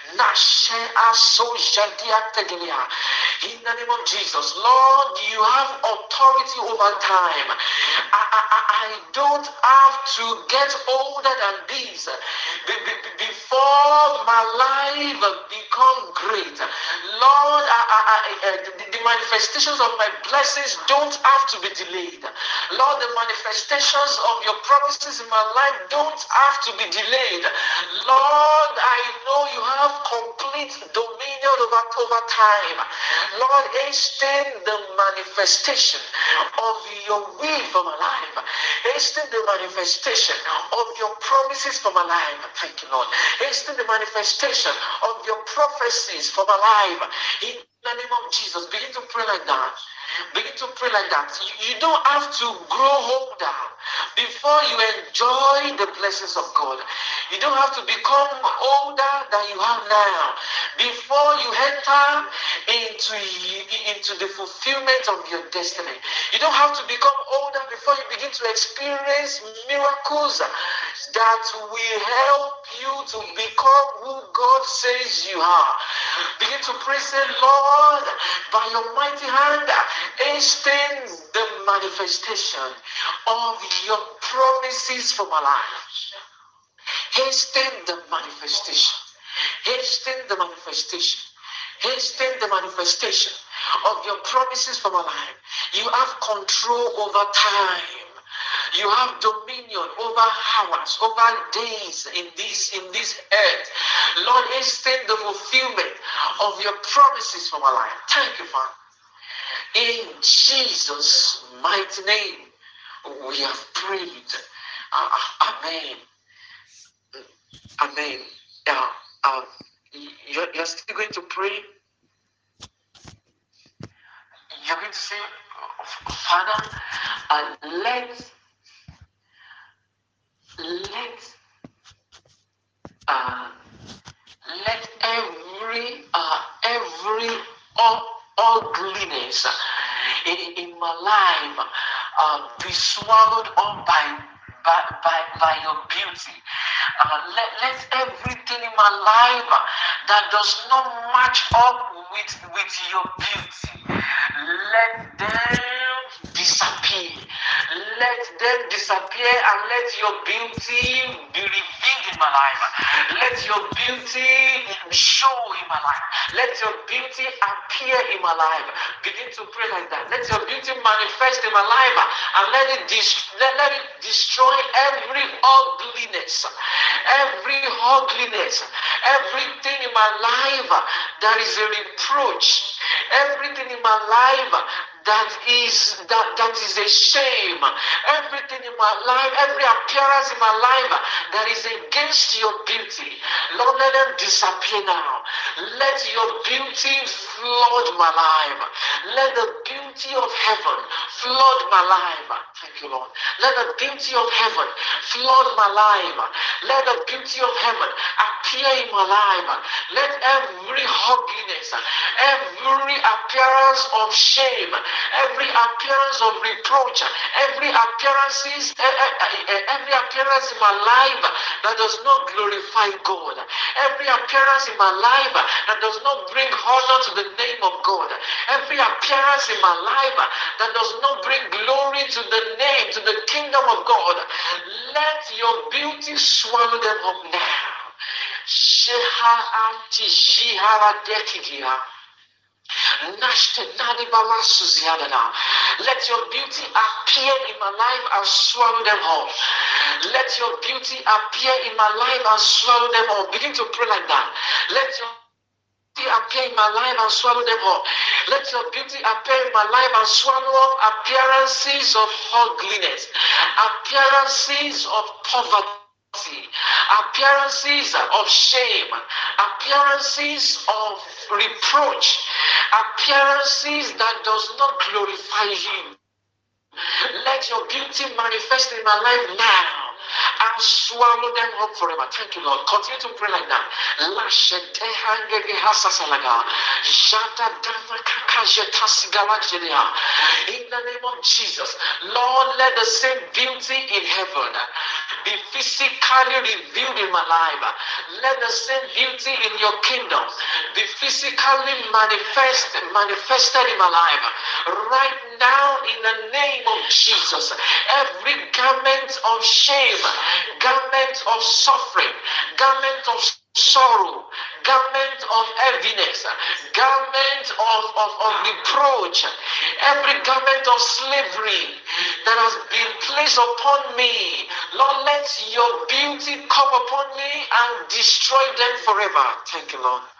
In the name of Jesus, Lord, you have authority over time. I, I, I I don't have to get older than this before my life become great. Lord, I, I, I, the, the manifestations of my blessings don't have to be delayed. Lord, the manifestations of your promises in my life don't have to be delayed. Lord, I know you have complete dominion over, over time. Lord, hasten the manifestation of your will for my life. Hasten the manifestation of your promises for my life. Thank you, Lord. Hasten the manifestation of your prophecies for my life. In the name of Jesus, begin to pray like that. Begin to pray like that. You, you don't have to grow older before you enjoy the blessings of God. You don't have to become older than you are now before you enter into, into the fulfillment of your destiny. You don't have to become older before you begin to experience miracles that will help you to become who God says you are. Begin to pray, say, Lord, by your mighty hand, hasten the manifestation of your promises for my life. Hasten the manifestation. Hasten the manifestation. Hasten the manifestation of your promises for my life. You have control over time. You have dominion over hours, over days in this in this earth. Lord, hasten the fulfillment of your promises for my life. Thank you, Father. In Jesus' mighty name, we have prayed. Uh, amen. Amen. Yeah. Uh, you're, you're still going to pray. You're going to say, Father, uh, let let uh, let every uh, every uh, ugliness in, in my life uh, be swallowed up by by by, by your beauty. Uh, let, let everything in my life that does not match up with with your beauty, let them disappear. Let them disappear and let your beauty be revealed in my life. Let your beauty show in my life. Let your beauty appear in my life. Begin to pray like that. Let your beauty manifest in my life and let it, dis- let, let it destroy every ugliness, every ugliness, everything in my life that is a reproach, everything in my life that is that that is a shame, everything in my life, every appearance in my life that is against your beauty, Lord, let them disappear now. Let your beauty flood my life. Let the beauty of heaven flood my life. Thank you, Lord. Let the beauty of heaven flood my life. Let the beauty of heaven appear in my life. Let every ugliness, every appearance of shame, every appearance of reproach, every appearances, every appearance in my life that does not glorify God, every appearance in my life that does not bring honor to the name of God, every appearance in my life that does not bring glory to the name, to the kingdom of God, let your beauty swallow them up now. Let your beauty appear in my life and swallow them all. Let your beauty appear in my life and swallow them all. Begin to pray like that. Let your beauty appear in my life and swallow them all. Let your beauty appear in my life and swallow up appearances of ugliness, appearances of poverty, appearances of shame, appearances of reproach, appearances that does not glorify you. Let your beauty manifest in my life now. I'll swallow them up forever. Thank you, Lord. Continue to pray like that. In the name of Jesus, Lord, let the same beauty in heaven be physically revealed in my life. Let the same beauty in your kingdom be physically manifest, manifested in my life. Right now, in the name of Jesus, every garment of shame, garment of suffering, garment of sorrow, garment of heaviness, garment of, of, of reproach, every garment of slavery that has been placed upon me, Lord, let your beauty come upon me and destroy them forever. Thank you, Lord.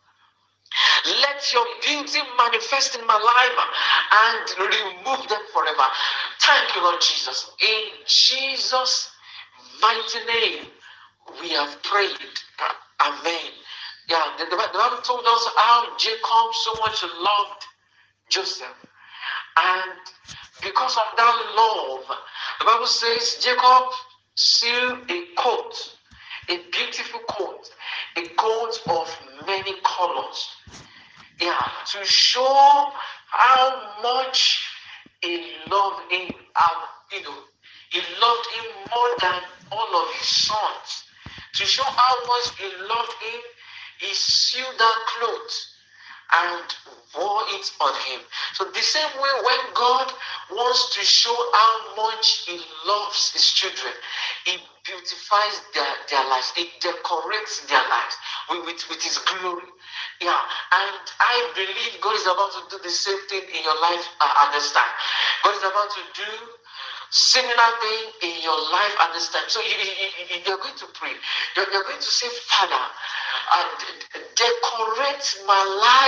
Let your beauty manifest in my life and remove them forever. Thank you, Lord Jesus. In Jesus' mighty name, we have prayed. Amen. Yeah, the, the Bible told us how Jacob so much loved Joseph. And because of that love, the Bible says Jacob sewed a coat, a beautiful coat, a coat of many colors. Yeah, to show how much he loved him, how, you know, he loved him more than all of his sons. To show how much he loved him, he sewed that clothes and wore it on him. So the same way, when God wants to show how much he loves his children, he beautifies their, their lives, he decorates their lives with, with, with his glory. Yeah, and I believe God is about to do the same thing in your life uh, at this time. God is about to do similar thing in your life at this time. So you, you, you're going to pray. You're, you're going to say, Father, uh, decorate my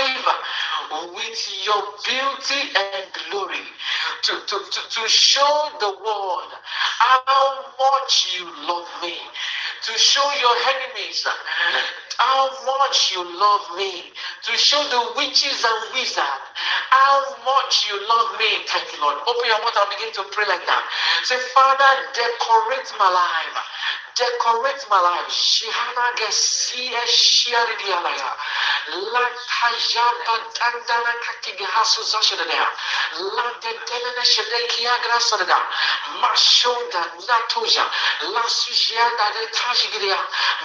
life with your beauty and glory, to, to, to, to show the world how much you love me, to show your enemies how much you love me, to show the witches and wizards how much you love me. Thank you, Lord. Open your mouth and begin to pray like that. Say, Father, decorate my life. Decorate my life. Shihana gesia shiaridialaya. La tajaba dandana kakigahasu zashadea. La dedena shadekia grasada. Mashoda latoja. La sujada de tajigia.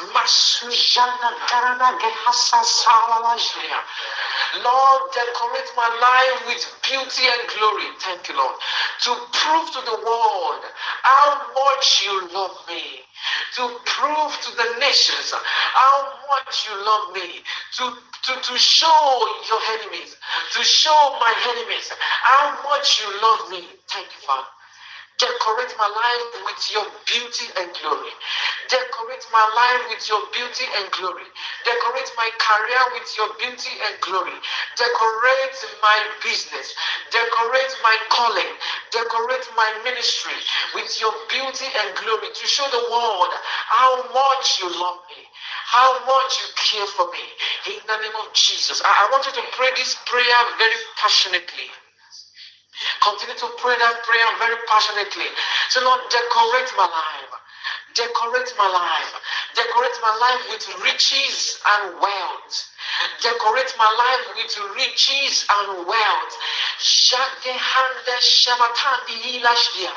Masujana garana gehasa salawajia. Lord, decorate my life with beauty and glory. Thank you, Lord. To prove to the world how much you love me. To prove to the nations how much you love me. To, to, to show your enemies, to show my enemies how much you love me. Thank you, Father. Decorate my life with your beauty and glory. Decorate my life with your beauty and glory. Decorate my career with your beauty and glory. Decorate my business. Decorate my calling. Decorate my ministry with your beauty and glory to show the world how much you love me, how much you care for me. In the name of Jesus, I, I want you to pray this prayer very passionately. Continue to pray that prayer very passionately. So Lord, decorate my life. Decorate my life. Decorate my life with riches and wealth. Decorate my life with riches and wealth. Shagehande shamatandi ilashdia.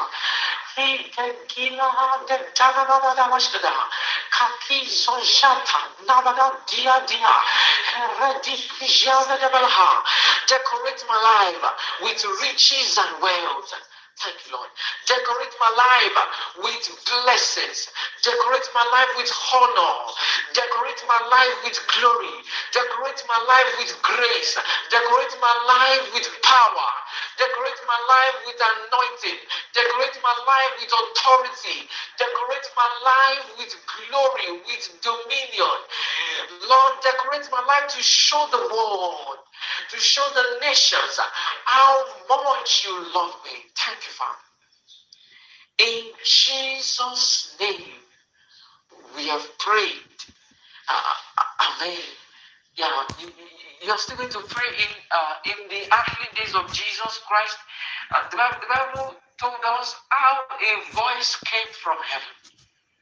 Higegila de dananada mashkada. Kaki sonshata nabada dia dia. Heredi kijana de balha. Decorate my life with riches and wealth. Thank you, Lord. Decorate my life with blessings. Decorate my life with honor. Decorate my life with glory. Decorate my life with grace. Decorate my life with power. Decorate my life with anointing. Decorate my life with authority. Decorate my life with glory, with dominion. Lord, decorate my life to show the world, to show the nations how much you love me. Thank you, Father. In Jesus' name, we have prayed. Uh, amen. Yeah, you, you are still going to pray in uh, in the early days of Jesus Christ. Uh, the, Bible, the Bible told us how a voice came from heaven.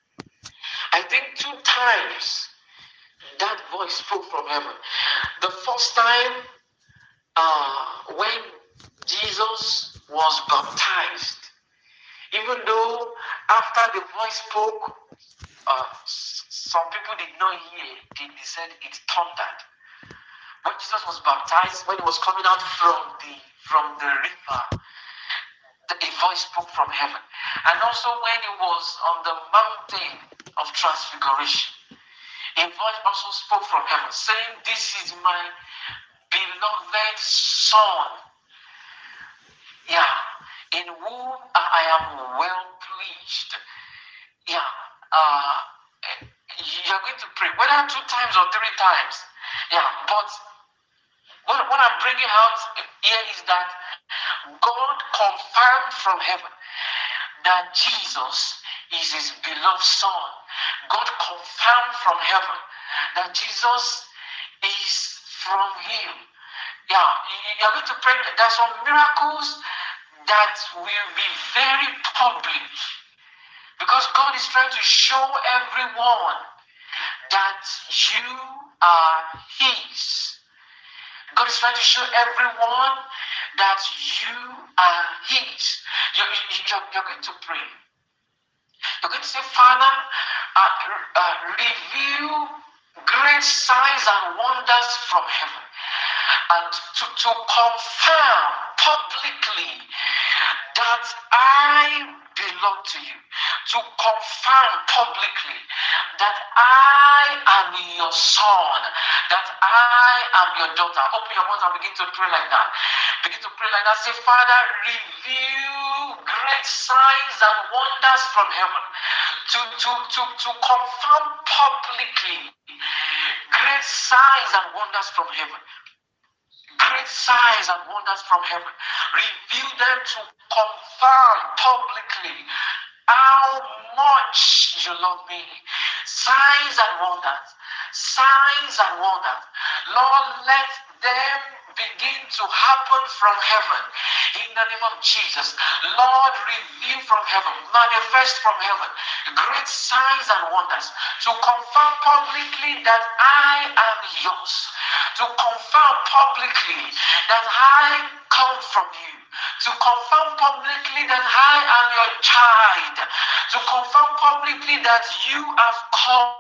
I think two times that voice spoke from heaven. The first time, uh, when Jesus was baptized, even though after the voice spoke, uh, some people did not hear, they, they said it thundered. When Jesus was baptized, when he was coming out from the from the river, the, a voice spoke from heaven. And also when he was on the mountain of transfiguration, a voice also spoke from heaven, saying, "This is my beloved Son, yeah, in whom I am well pleased." Yeah, uh, you're going to pray, whether two times or three times. Yeah, but what, what I'm bringing out here is that God confirmed from heaven that Jesus is his beloved Son. God confirmed from heaven that Jesus is from him. Yeah, you're going to pray. There's some miracles that will be very public, because God is trying to show everyone that you are his. God is trying to show everyone that you are his. You're, you're, you're going to pray. You're going to say, "Father, uh, uh, reveal great signs and wonders from heaven, and to, to confirm publicly that I belong to you, to confirm publicly that I am your son, that I am your daughter." Open your mouth and begin to pray like that. Begin to pray like that. Say, "Father, reveal great signs and wonders from heaven, to, to, to, to confirm publicly great signs and wonders from heaven. Great signs and wonders from heaven. Reveal them to confirm publicly how much you love me. Signs and wonders. Signs and wonders. Lord, let them begin to happen from heaven. In the name of Jesus. Lord, reveal from heaven. Manifest from heaven. Great signs and wonders. To confirm publicly that I am yours. To confirm publicly that I come from you. To confirm publicly that I am your child. To confirm publicly that you have come.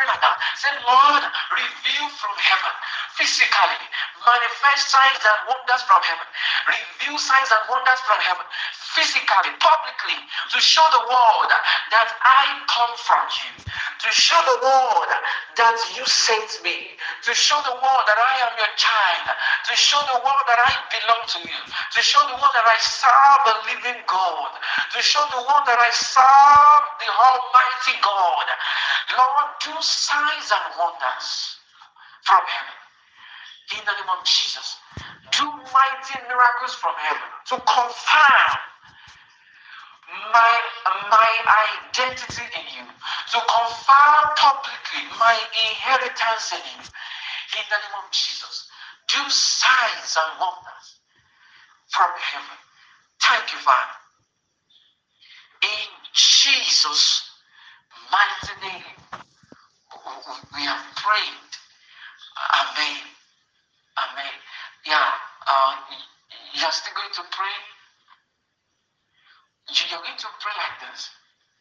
like that. Say, Lord, reveal from heaven, physically, manifest signs and wonders from heaven. Reveal signs and wonders from heaven, physically, publicly, to show the world that I come from you, to show the world that you sent me, to show the world that I am your child, to show the world that I belong to you, to show the world that I serve the living God, to show the world that I serve the Almighty God. Lord, do signs and wonders from heaven. In the name of Jesus, do mighty miracles from heaven to confirm my my identity in you, to confirm publicly my inheritance in you. In the name of Jesus, do signs and wonders from heaven. Thank you, Father. In Jesus' mighty name, we have prayed. Amen. Amen. Yeah, uh, you're still going to pray. You're going to pray like this.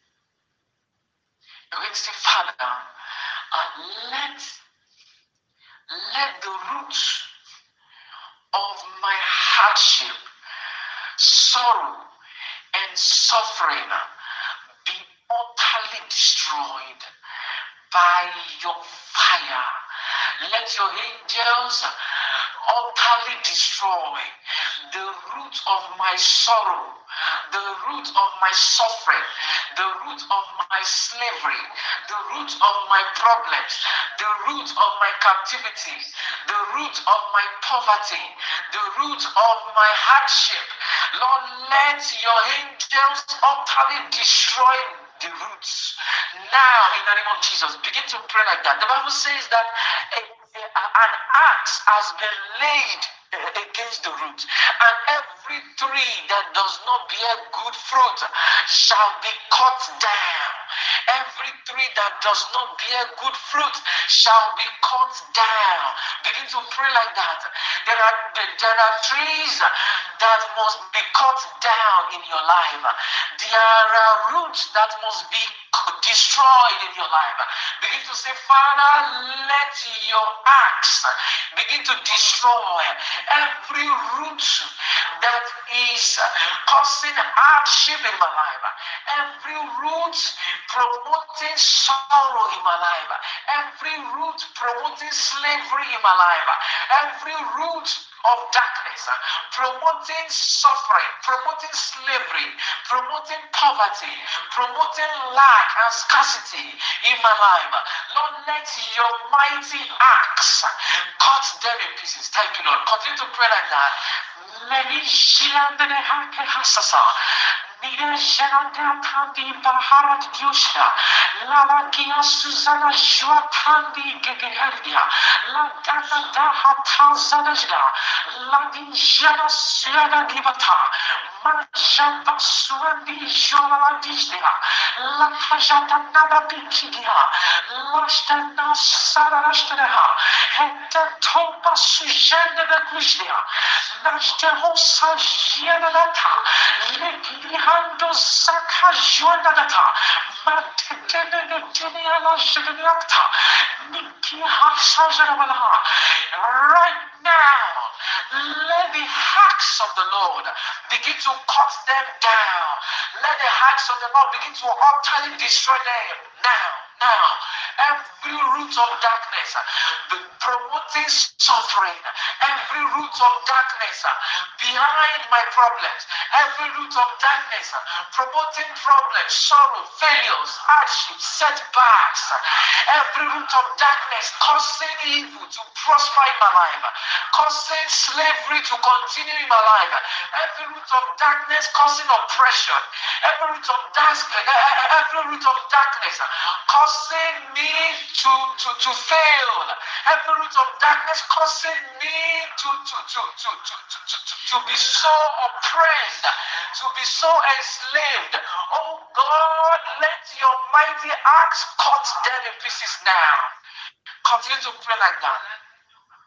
You're going to say, Father, uh, let, let the roots of my hardship, sorrow, and suffering be utterly destroyed by your fire. Let your angels utterly destroy the root of my sorrow, the root of my suffering, the root of my slavery, the root of my problems, the root of my captivity, the root of my poverty, the root of my hardship. Lord, let your angels utterly destroy the roots. Now, in the name of Jesus, begin to pray like that. The Bible says that a, a, an axe has been laid against the root, and every tree that does not bear good fruit shall be cut down. Every tree that does not bear good fruit shall be cut down. Begin to pray like that. There are there are trees that must be cut down in your life. There are roots that must be destroyed in your life. Begin to say, Father, let your axe begin to destroy every root that is causing hardship in my life, every root promoting sorrow in my life, every root promoting slavery in my life, every root of darkness promoting suffering, promoting slavery, promoting poverty, promoting lack and scarcity in my life. Lord, let your mighty axe cut them in pieces. Thank you, Lord. Continue to pray like that. Many Nida Jananda Tandi Baharat Yusha, Lava Gia Susana Juatandi Gegeherdia, La Dana Daha Tanzanajda, Ladi Jana Suada Gibata, Manjaba Suandi Jola Disnea, La Tajata Nada Bikidia, Lastana Sarashtaha, Heta Topa Sujanda Kushnea, Nashta Hosa Gianata, Lekiri. Hando Saka Juanata, Matena Tiniala Shadata, Niki Hasajabala. Right now, let the hacks of the Lord begin to cut them down. Let the hacks of the Lord begin to utterly destroy them now. Now, every root of darkness promoting suffering, every root of darkness behind my problems, every root of darkness promoting problems, sorrow, failures, hardships, setbacks, every root of darkness causing evil to prosper in my life, causing slavery to continue in my life, every root of darkness causing oppression, every root of darkness, every root of darkness causing me to, to, to fail, every root of darkness causing me to, to, to, to, to, to, to, to, to be so oppressed, to be so enslaved. Oh God, let your mighty axe cut them in pieces now. Continue to pray like that.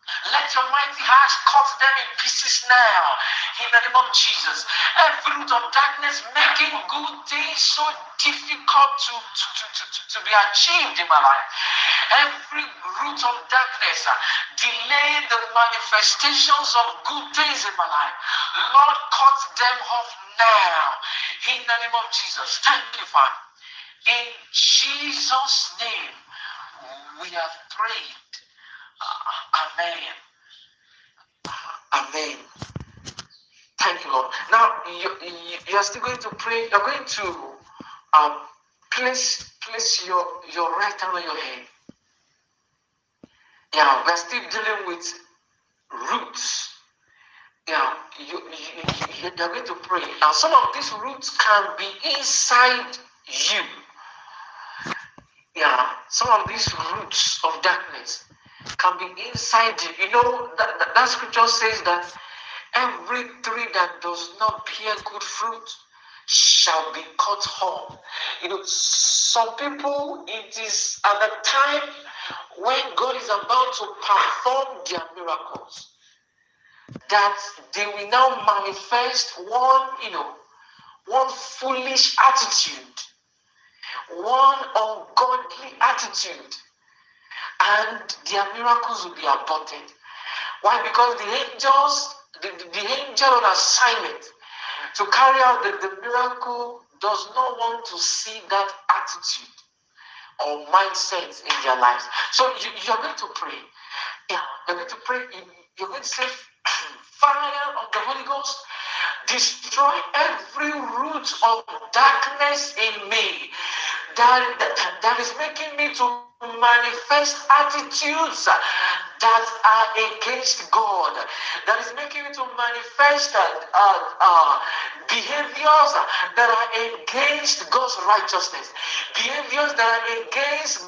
Let your mighty hands cut them in pieces now. In the name of Jesus. Every root of darkness making good things so difficult to, to, to, to, to be achieved in my life. Every root of darkness uh, delay the manifestations of good things in my life. Lord, cut them off now. In the name of Jesus. Thank you, Father. In Jesus' name, we have prayed. Uh, amen. Amen. Thank you, Lord. Now, you, you, you are still going to pray. You're going to um, place, place your, your right hand on your head. Yeah, we're still dealing with roots. Yeah, you, you, you're going to pray. Now, some of these roots can be inside you. Yeah, some of these roots of darkness can be inside you. You know, that, that, that scripture says that every tree that does not bear good fruit shall be cut off. You know, some people, it is at the time when God is about to perform their miracles that they will now manifest one, you know, one foolish attitude, one ungodly attitude, and their miracles will be aborted. Why? Because the angels, the, the, the angel on assignment to carry out the, the miracle does not want to see that attitude or mindset in their lives. So you, you're going to pray. Yeah, you're going to pray. You're going to say, fire of the Holy Ghost, destroy every root of darkness in me that, that, that is making me to manifest attitudes that are against God, that is making me to manifest uh, uh, behaviors that are against God's righteousness, behaviors that are against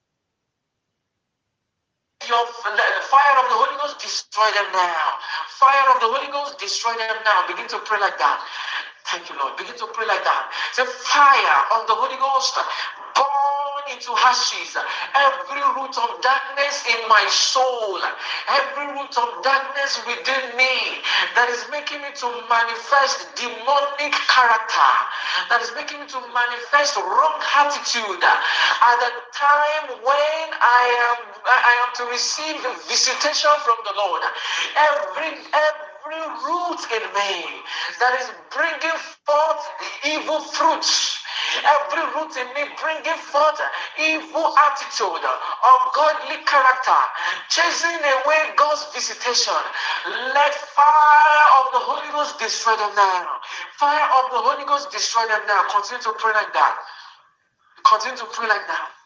your fire of the Holy Ghost, destroy them now. Fire of the Holy Ghost, destroy them now. Begin to pray like that. Thank you, Lord. Begin to pray like that. Say, fire of the Holy Ghost, burn into ashes every root of darkness in my soul, every root of darkness within me that is making me to manifest demonic character, that is making me to manifest wrong attitude at the time when I am I am to receive visitation from the Lord. Every every Every root in me that is bringing forth evil fruits, every root in me bringing forth evil attitude, ungodly character, chasing away God's visitation, let fire of the Holy Ghost destroy them now. Fire of the Holy Ghost destroy them now. Continue to pray like that. Continue to pray like that.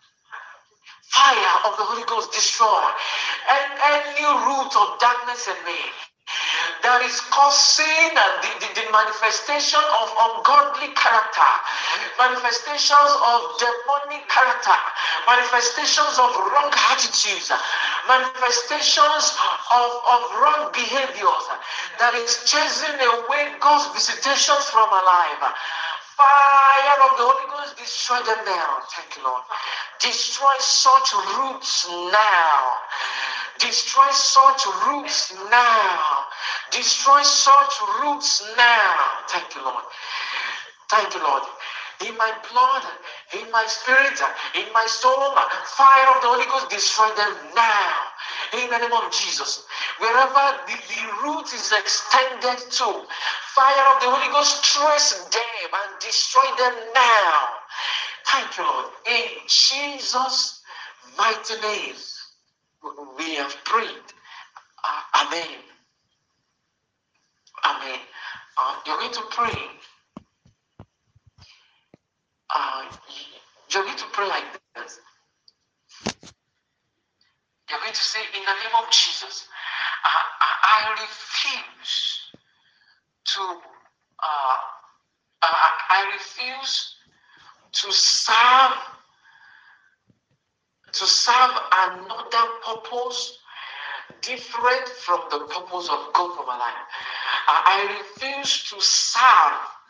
Fire of the Holy Ghost destroy and any root of darkness in me that is causing uh, the, the, the manifestation of ungodly character, manifestations of demonic character, manifestations of wrong attitudes, manifestations of, of wrong behaviors that is chasing away God's visitations from our life. Fire of the Holy Ghost, destroy them now. Thank you, Lord. Destroy such roots now. Destroy such roots now. Destroy such roots now. Thank you, Lord. Thank you, Lord. In my blood, in my spirit, in my soul, fire of the Holy Ghost, destroy them now. In the name of Jesus. Wherever the, the root is extended to, fire of the Holy Ghost, trace them and destroy them now. Thank you, Lord. In Jesus' mighty name, we have prayed. Uh, amen. Amen. Uh, you're going to pray. Uh, you're going to pray like this. You're going to say, in the name of Jesus, I, I, I refuse to, uh, I, I refuse to serve, to serve another purpose different from the purpose of God for my life. I, I refuse to serve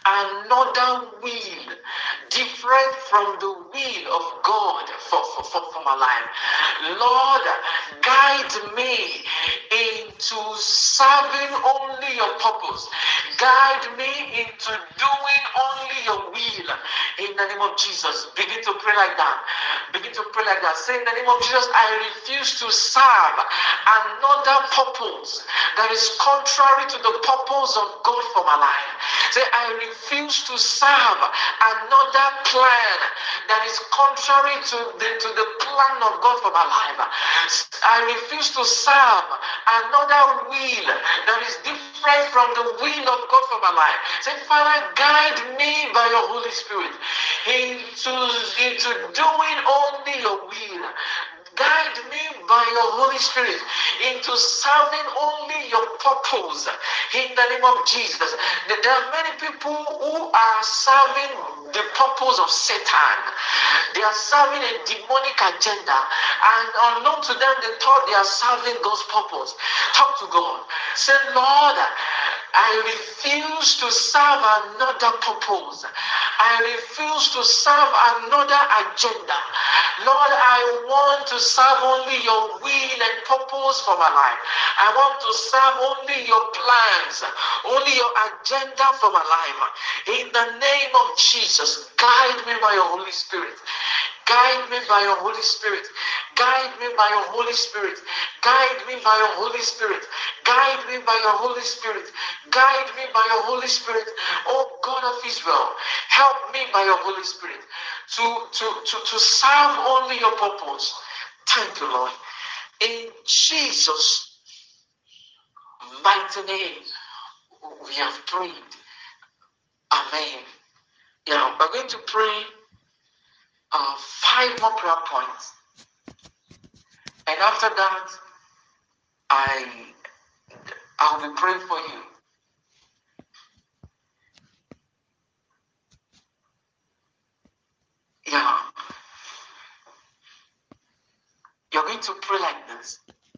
another will different from the will of God for, for, for, for my life. Lord, guide me into serving only your purpose. Guide me into doing only your will. In the name of Jesus, begin to pray like that. Begin to pray like that. Say, in the name of Jesus, I refuse to serve another purpose that is contrary to the purpose of God for my life. Say, I refuse to serve another plan that is contrary to the, to the plan of God for my life. I refuse to serve another will that is different from the will of God for my life. Say, Father, guide me by your Holy Spirit into, into doing only your will. Guide me by your Holy Spirit into serving only your purpose in the name of Jesus. There are many people who are serving the purpose of Satan. They are serving a demonic agenda, and unknown to them, they thought they are serving God's purpose. Talk to God. Say, Lord, I refuse to serve another purpose. I refuse to serve another agenda. Lord, I want to serve only your will and purpose for my life. I want to serve only your plans, only your agenda for my life. In the name of Jesus, guide me by your Holy Spirit. Guide me by your Holy Spirit. Guide me by your Holy Spirit. Guide me by your Holy Spirit. Guide me by your Holy Spirit. Guide me by your Holy Spirit. Oh God of Israel, help me by your Holy Spirit to, to, to, to serve only your purpose. Thank you, Lord. In Jesus' mighty name, we have prayed. Amen. Yeah, we're going to pray uh, five more prayer points. And after that, I, I'll be praying for you. Yeah. You're going to pray like this.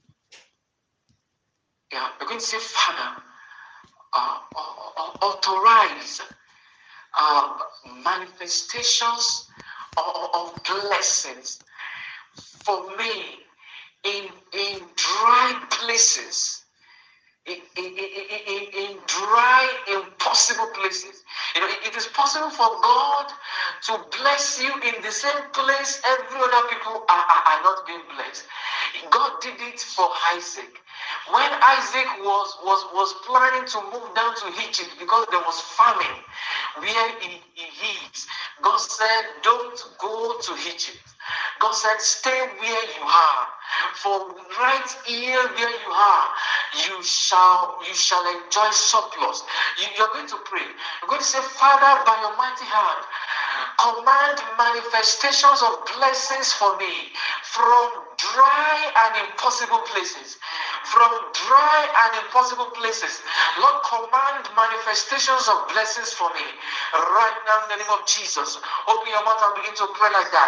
Yeah. You're going to say, Father, uh, authorize uh, manifestations of, of blessings for me in, in dry places. In, in, in, in, in dry, impossible places. You know, it, it is possible for God to bless you in the same place every other people are, are, are not being blessed. God did it for Isaac. When Isaac was, was, was planning to move down to Egypt because there was famine where he, he is, God said, don't go to Egypt. God said, stay where you are. For right here where you are, you shall you shall enjoy surplus. You, you're going to pray. You're going to say, Father, by your mighty hand, command manifestations of blessings for me from dry and impossible places. From dry and impossible places. Lord, command manifestations of blessings for me. Right now in the name of Jesus. Open your mouth and begin to pray like that.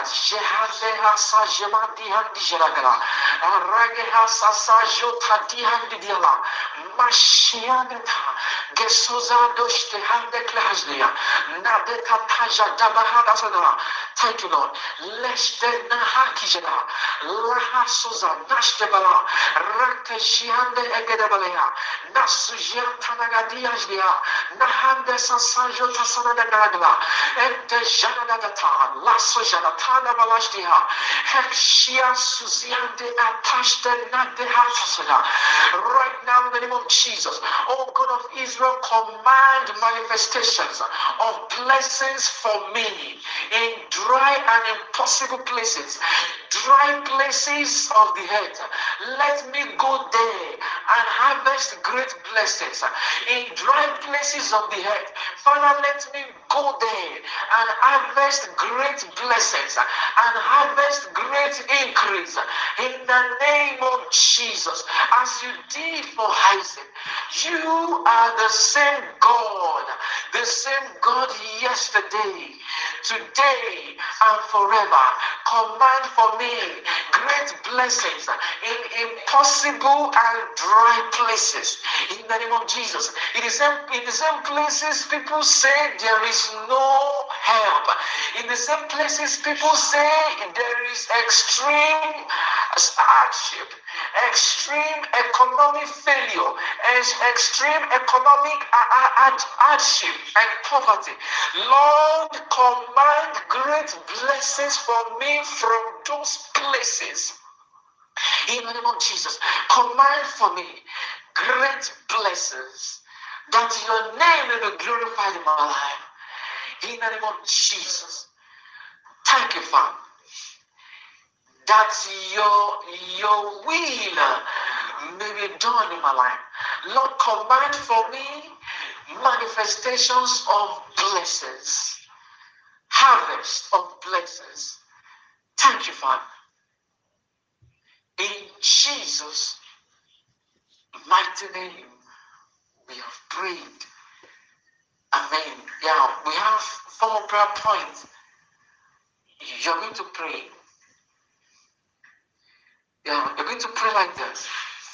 Thank you, Lord. Lahasoza nashtebala rakashihande egedebaleya nasujantanagadiyajdia nahande sasajo tasanadagadla ente janadagata lasojanatana balashdiha hekshia suziande atashte nadehatasana. Right now in the name of Jesus, oh God of Israel, command manifestations of blessings for me in dry and impossible places. Dry places of the earth. Let me go there and harvest great blessings. In dry places of the earth, Father, let me go there and harvest great blessings and harvest great increase. In the name of Jesus, as you did for Isaac, you are the same God, the same God yesterday, today, and forever. Command for me great blessings blessings in impossible and dry places. In the name of Jesus. In the same, in the same places, people say there is no help. In the same places, people say there is extreme hardship, extreme economic failure, extreme economic hardship and poverty. Lord, command great blessings for me from those places. In the name of Jesus, command for me great blessings, that your name will be glorified in my life. In the name of Jesus, thank you, Father, that your, your will may be done in my life. Lord, command for me manifestations of blessings, harvest of blessings. Thank you, Father. In Jesus' mighty name, we have prayed. Amen. Yeah, we have four more prayer points. You're going to pray. Yeah, you're going to pray like this.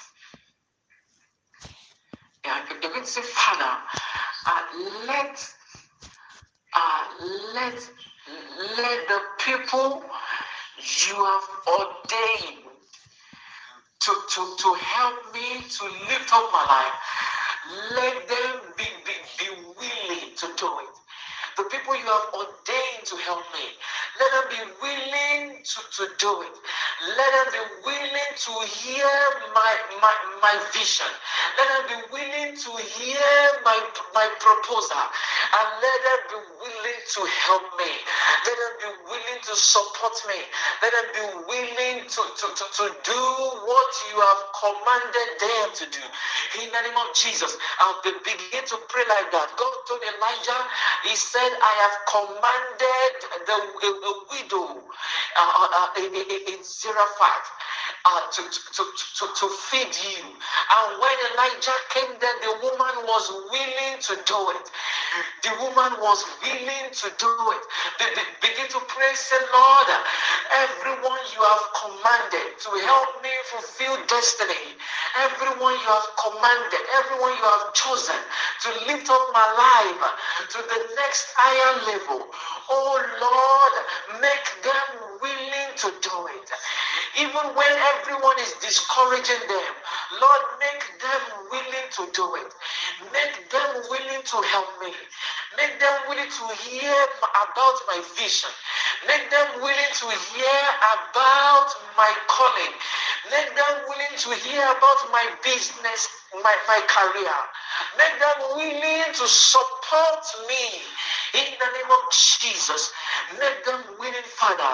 Yeah, you're going to say, Father, uh, let, uh, let, let the people you have ordained to, to, to help me to lift up my life, let them be, be, be willing to do it. The people you have ordained to help me, let them be willing to, to do it. Let them be willing to hear my, my, my vision. Let them be willing to hear my, my proposal. And let them be willing to help me. Let them be willing to support me. Let them be willing to, to, to, to do what you have commanded them to do. In the name of Jesus, I'll be, begin to pray like that. God told Elijah, he said, I have commanded the a, a widow uh, uh, in, in, in Zarephath uh, to, to, to, to feed you. And when Elijah came there, the woman was willing to do it. The woman was willing to do it. They, they begin to pray, say, Lord, everyone you have commanded to help me fulfill destiny, everyone you have commanded, everyone you have chosen to lift up my life to the next higher level, oh Lord, make them willing to do it. Even when everyone is discouraging them, Lord, make them willing to do it. Make them willing to help me. Make them willing to hear about my vision. Make them willing to hear about my calling. Make them willing to hear about my business, my, my career. Make them willing to support me in the name of Jesus. Make them willing, Father.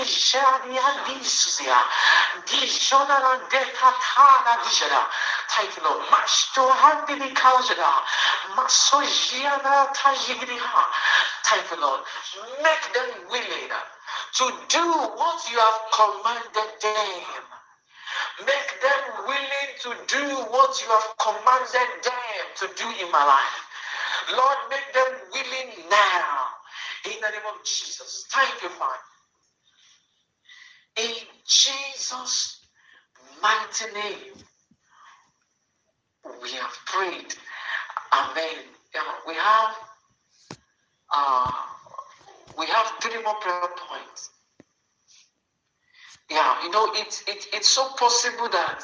Thank you, Lord. Thank you, Lord. Make them willing to do what you have commanded them. Make them willing to do what you have commanded them to do in my life. Lord, make them willing now. In the name of Jesus. Thank you, Father. In Jesus' mighty name, we have prayed. Amen. Yeah, we have uh, we have three more prayer points. Yeah, you know, it's it, it's so possible that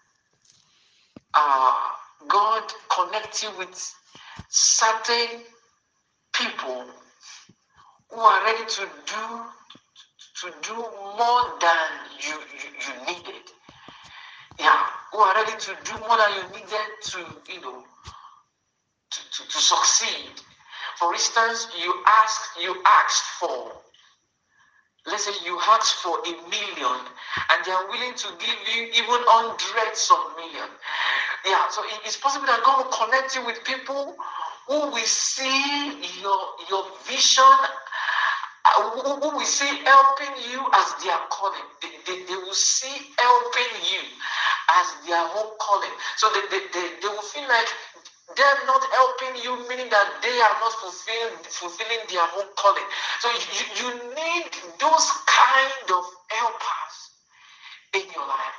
uh, God connects you with certain people who are ready to do to do more than you, you, you needed. Yeah, who are ready to do more than you needed to, you know, to, to, to succeed. For instance, you asked you asked for, let's say you asked for a million, and they are willing to give you even hundreds of million. Yeah, so it's possible that God will connect you with people who will see your your vision, uh, who, who will see helping you as their calling. They, they, they will see helping you as their own calling. So they, they, they, they will feel like they're not helping you, meaning that they are not fulfilling, fulfilling their own calling. So you, you need those kind of helpers in your life.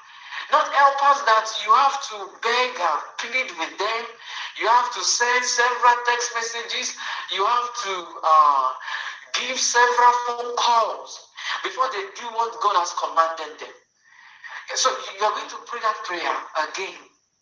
helpers that you have to beg and plead with them. You have to send several text messages. You have to uh, give several phone calls before they do what God has commanded them. So you're going to pray that prayer again.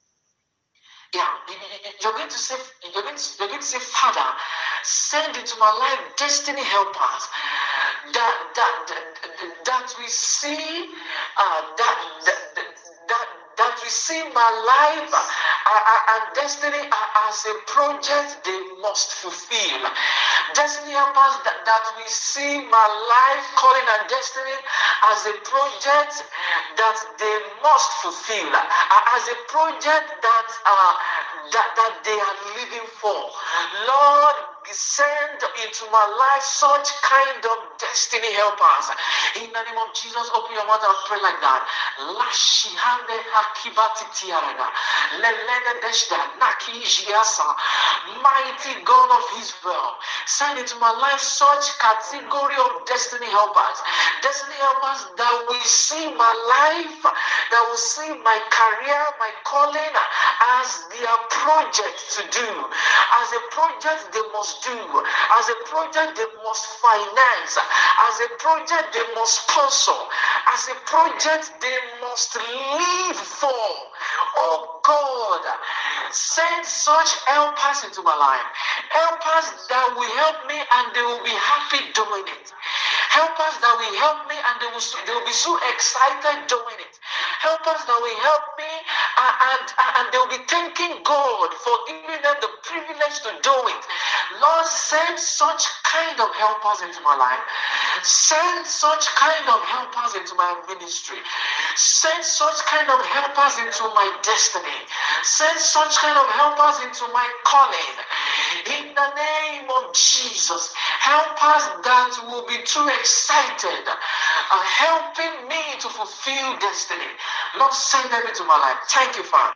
Yeah, you're going to say, you're going to, you're going to say, Father, send into my life destiny helpers that that that, that we see uh, that, that that that we see my life uh, and destiny as a project they must fulfill. Destiny helpers that, that we see my life, calling, and destiny as a project that they must fulfill, uh, as a project that uh, that that they are living for. Lord, send into my life such kind of destiny helpers. In the name of Jesus, open your mouth and pray like that. Lashihande hakibati tiaraga. Lelene deshda naki jiasa. Mighty God of Israel, send into my life such category of destiny helpers. Destiny helpers that will see my life, that will see my career, my calling as their project to do, as a project they must do, as a project they must finance, as a project they must sponsor, as a project they must live for. Oh God, send such helpers into my life. Helpers that will help me and they will be happy doing it. Helpers that will help me and they will, they will be so excited doing it. Helpers that will help me and, and, and they will be thanking God for giving them the privilege to do it. Lord, send such kind of helpers into my life. Send such kind of helpers into my ministry. Send such kind of helpers into my destiny. Send such kind of helpers into my calling. In the name of Jesus, helpers that will be too excited, uh, helping me to fulfill destiny. Lord, send them into my life. Thank you, Father.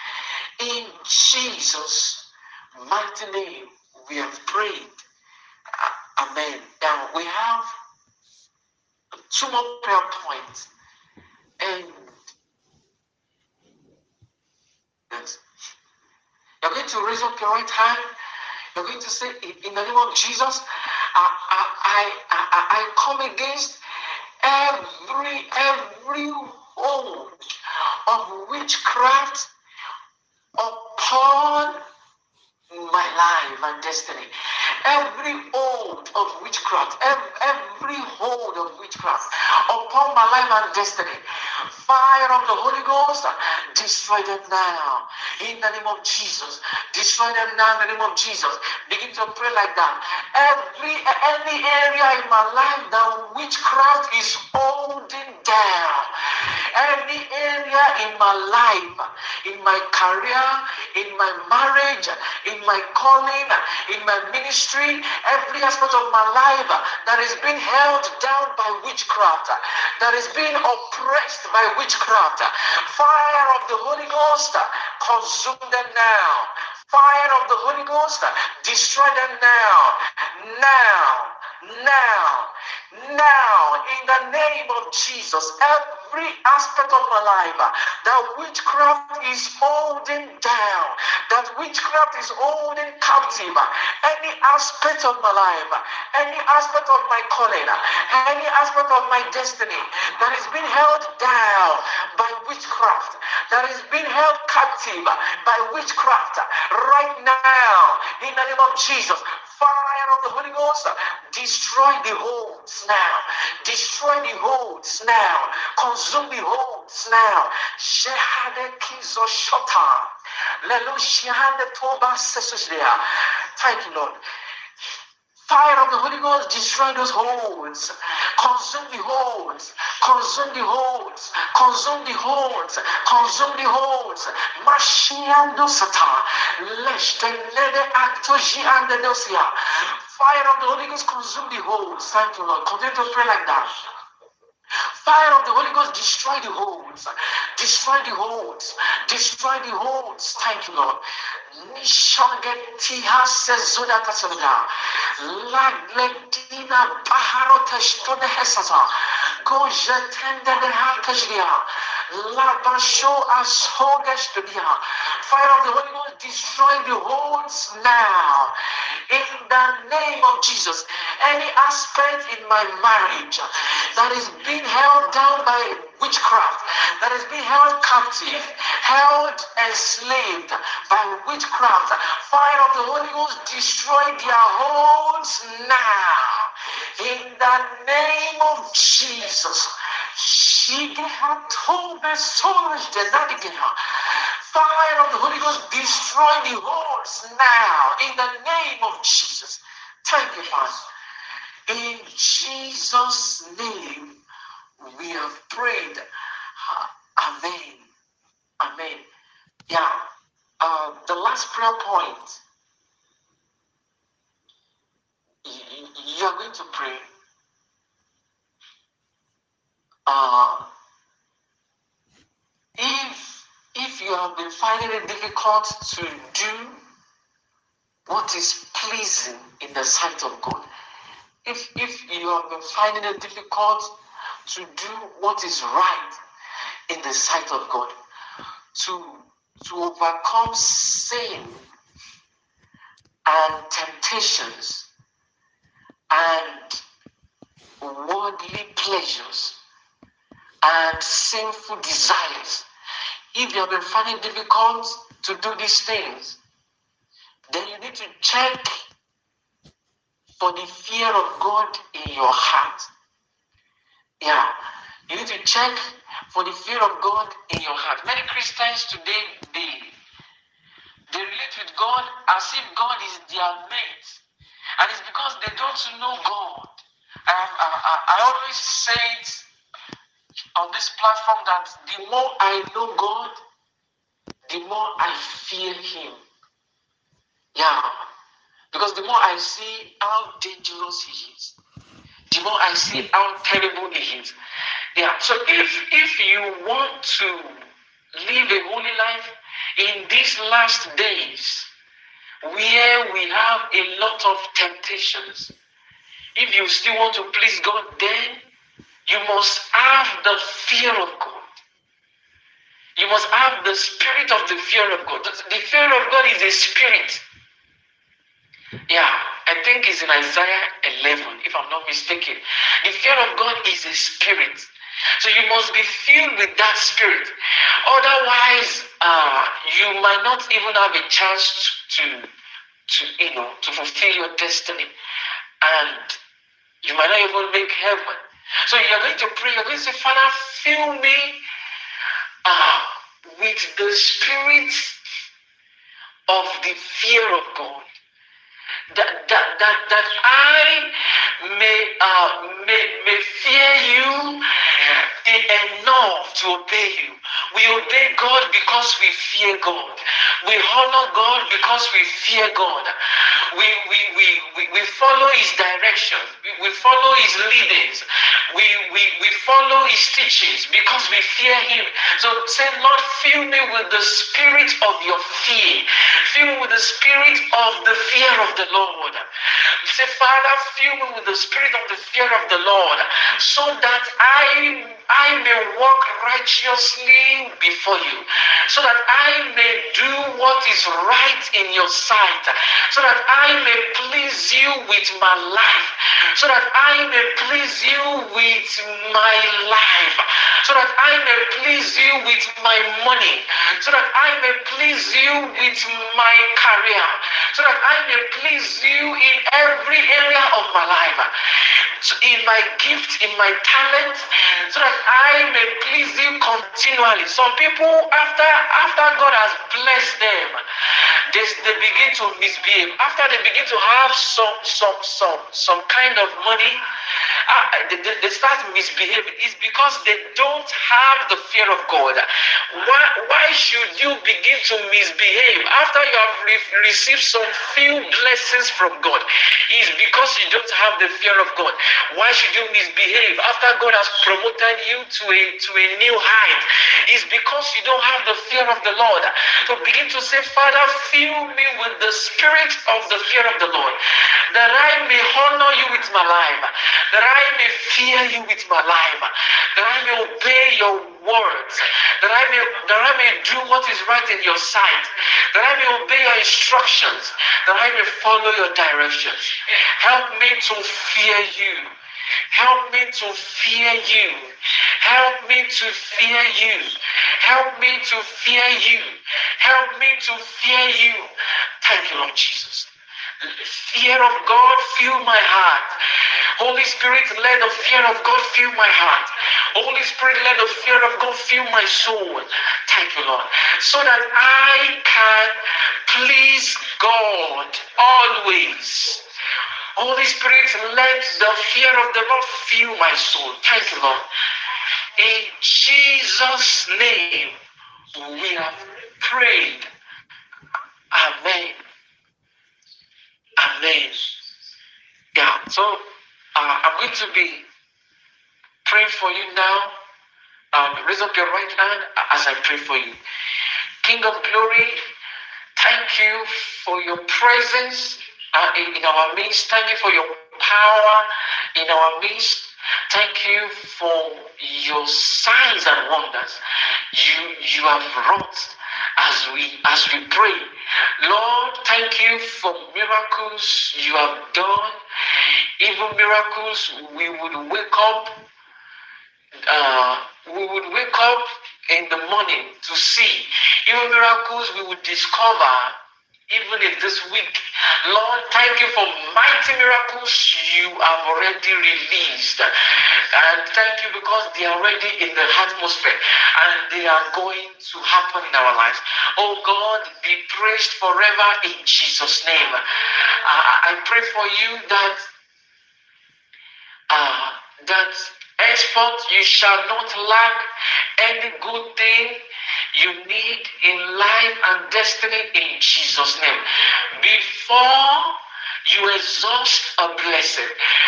In Jesus' mighty name, we have prayed. Uh, amen. Now we have two more prayer points. And yes, you're going to raise up your right hand. You're going to say, in the name of Jesus, I, I, I, I, I come against every, every hold of witchcraft upon my life and destiny. Every hold of witchcraft, every, every hold of witchcraft upon my life and destiny. Fire of the Holy Ghost, destroy them now. In the name of Jesus, destroy them now in the name of Jesus. Begin to pray like that. Every any area in my life that witchcraft is holding down. Any area in my life, in my career, in my marriage, in my calling, in my ministry, every aspect of my life that is being held down by witchcraft, that is being oppressed by witchcraft. Fire of the Holy Ghost, consume them now. Fire of the Holy Ghost, destroy them now. Now, now, now, in the name of Jesus, every aspect of my life that witchcraft is holding down, that witchcraft is holding captive, any aspect of my life, any aspect of my calling, any aspect of my destiny that is being held down by witchcraft, that is being held captive by witchcraft, right now, in the name of Jesus, fire of the Holy Ghost, destroy the holds now, destroy the holds now, consume the holds now. Shehade kizo shota, lelu shehade toba sesusdea. Thank you, Lord. Fire of the Holy Ghost, destroy those holds. Consume the holds. Consume the holds. Consume the holds. Consume the holds. Mashiando sata. Leshtenede aktoji and the dosia. Fire of the Holy Ghost, consume the holds. Thank you, Lord. Continue to pray like that. Fire of the Holy Ghost, destroy the holds. Destroy the holds. Destroy the holds. Thank you, Lord. Nishagetiha sezuda tasoda. Lagledina baharoteshkone hesaza. Go jetende de hakajdia. Labasho asogashdia. Fire of the Holy Ghost, destroy the holds now. In the name of Jesus. Any aspect in my marriage that is being held down by witchcraft, that is being held captive, held enslaved by witchcraft, fire of the Holy Ghost, destroy their holds now. In the name of Jesus. Fire of the Holy Ghost, destroy the holds now. In the name of Jesus. Thank you, Father. In Jesus' name, we have prayed. Amen. Amen. Yeah. Uh, the last prayer point. You are going to pray. Uh, if if you have been finding it difficult to do what is pleasing in the sight of God, if if you have been finding it difficult to do what is right in the sight of God, to to overcome sin and temptations and worldly pleasures and sinful desires, if you have been finding it difficult to do these things, then you need to check for the fear of God in your heart. Yeah, you need to check for the fear of God in your heart. Many Christians today, they, they relate with God as if God is their mate. And it's because they don't know God. I, I, I, I always say it on this platform that the more I know God, the more I fear Him. Yeah. Because the more I see how dangerous He is, the more I see how terrible He is. Yeah. So if if you want to live a holy life in these last days, where we have a lot of temptations, if you still want to please God, then you must have the fear of God. You must have the spirit of the fear of God. The fear of God is a spirit. Yeah, I think it's in Isaiah eleven, if I'm not mistaken. The fear of God is a spirit. So you must be filled with that spirit. Otherwise, uh, you might not even have a chance to, to, you know, to fulfill your destiny. And you might not even make heaven. So you're going to pray, you're going to say, Father, fill me uh, with the spirit of the fear of God. That, that, that, that I may, uh, may, may fear you enough to obey you. We obey God because we fear God. We honor God because we fear God. We, we, we, we, we follow His direction. We, we follow His leadings. We, we, we follow His teachings because we fear Him. So say, Lord, fill me with the spirit of your fear. Fill me with the spirit of the fear of the Lord. Say, Father, fill me with the spirit of the fear of the Lord, so that I, I may walk righteously before you, so that I may do what is right in your sight, so that I may please you with my life, so that I may please you with my life, so that I may please you with my money, so that I may please you with my career, so that I may please you in every area of my life, in my gift, in my talent, so that I may please you continually. Some people, after after God has blessed them, they, they begin to misbehave. After they begin to have some some some some kind of money, uh, they, they start misbehaving. It's because they don't have the fear of God. Why why should you begin to misbehave after you have re- received some few blessings from God? It's because you don't have the fear of God. Why should you misbehave after God has promoted you to a to a new height? It's because you don't have the fear of the Lord. So begin to say, Father, fill me with the spirit of the fear of the Lord. that I may honor you with my life, that I may fear you with my life, that I may obey your words, that I may that I may do what is right in your sight, that I may obey your instructions, that I may follow your directions. Help me to fear you. Help me to fear you. Help me to fear you. Help me to fear you. Help me to fear you. Thank you, Lord Jesus. Fear of God fill my heart. Holy Spirit, let the fear of God fill my heart. Holy Spirit, let the fear of God fill my soul. Thank you, Lord. So that I can please God always. Holy Spirit, let the fear of the Lord fill my soul. Thank you, Lord. In Jesus' name, we have prayed. Amen. Amen. Yeah, so uh, I'm going to be praying for you now. Um, raise up your right hand as I pray for you. King of glory, thank you for your presence uh, in, in our midst. Thank you for your power in our midst. Thank you for your signs and wonders you you have wrought as we as we pray. Lord, thank you for miracles you have done. Even miracles we would wake up uh, we would wake up in the morning to see. Even miracles we would discover even in this week. Lord, thank you for mighty miracles you have already released. And thank you because they are already in the atmosphere and they are going to happen in our lives. Oh God, be praised forever in Jesus' name. Uh, I pray for you that uh, that henceforth you shall not lack any good thing you need in life and destiny in Jesus' name. Before you exhaust a blessing,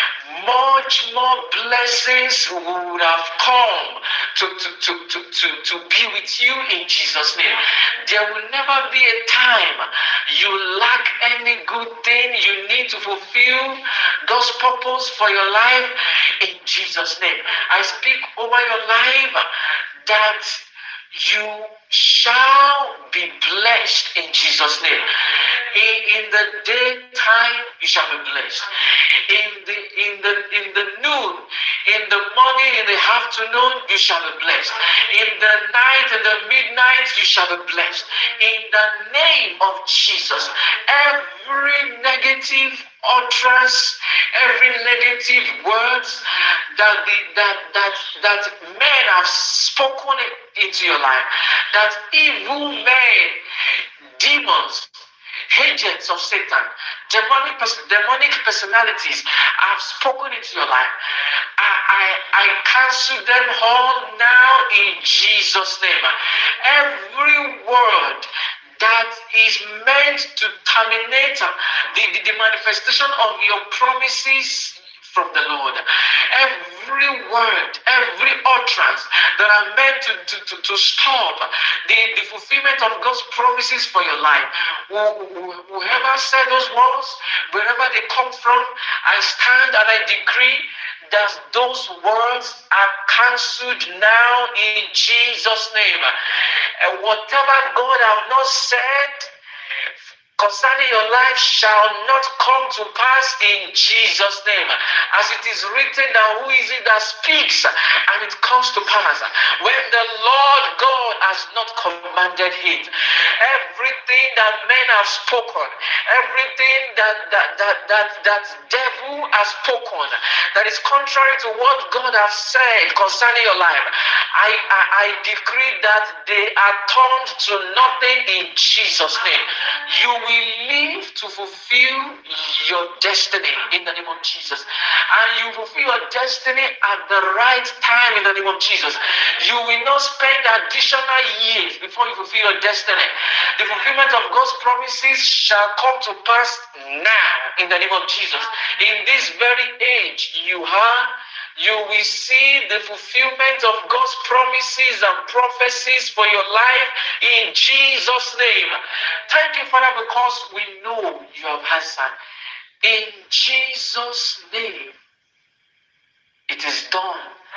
much more blessings would have come to, to, to, to, to, to be with you in Jesus' name. There will never be a time you lack any good thing you need to fulfill God's purpose for your life in Jesus' name. I speak over your life that you shall be blessed in Jesus' name. In, in the daytime, you shall be blessed. In the in the in the noon, in the morning, in the afternoon, you shall be blessed. In the night, in the midnight, you shall be blessed. In the name of Jesus, every negative utterance, every negative words that the, that that that men have spoken into your life, that evil men, demons, agents of Satan, demonic demonic personalities have spoken into your life. I, I, I cancel them all now in Jesus' name. Every word that is meant to terminate the, the, the manifestation of your promises from the Lord. Every word, every utterance that are meant to, to, to, to stop the, the fulfillment of God's promises for your life. Whoever said those words, wherever they come from, I stand and I decree that those words are cancelled now in Jesus' name. And whatever God have not said concerning your life shall not come to pass in Jesus' name. As it is written that who is it that speaks and it comes to pass when the Lord God has not commanded it. Everything that men have spoken, everything that that that that, that devil has spoken that is contrary to what God has said concerning your life, I, I, I decree that they are turned to nothing in Jesus' name. You will live to fulfill your destiny in the name of Jesus. And you fulfill your destiny at the right time in the name of Jesus. You will not spend additional years before you fulfill your destiny. The fulfillment of God's promises shall come to pass now in the name of Jesus. In this very age you are, you will see the fulfillment of God's promises and prophecies for your life in Jesus' name. Thank you, Father, because we know you have answered. In Jesus' name, it is done.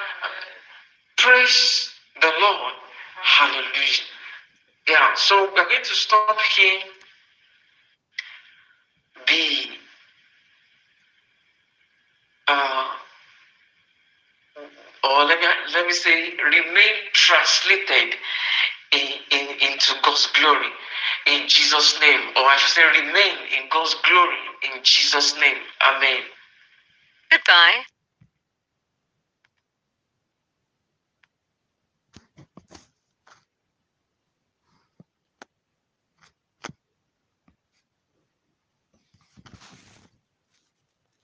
Praise the Lord. Hallelujah. Yeah, so we're going to stop here. The uh, or let me let me say, remain translated in, in into God's glory in Jesus' name, or I should say, remain in God's glory in Jesus' name. Amen. Goodbye.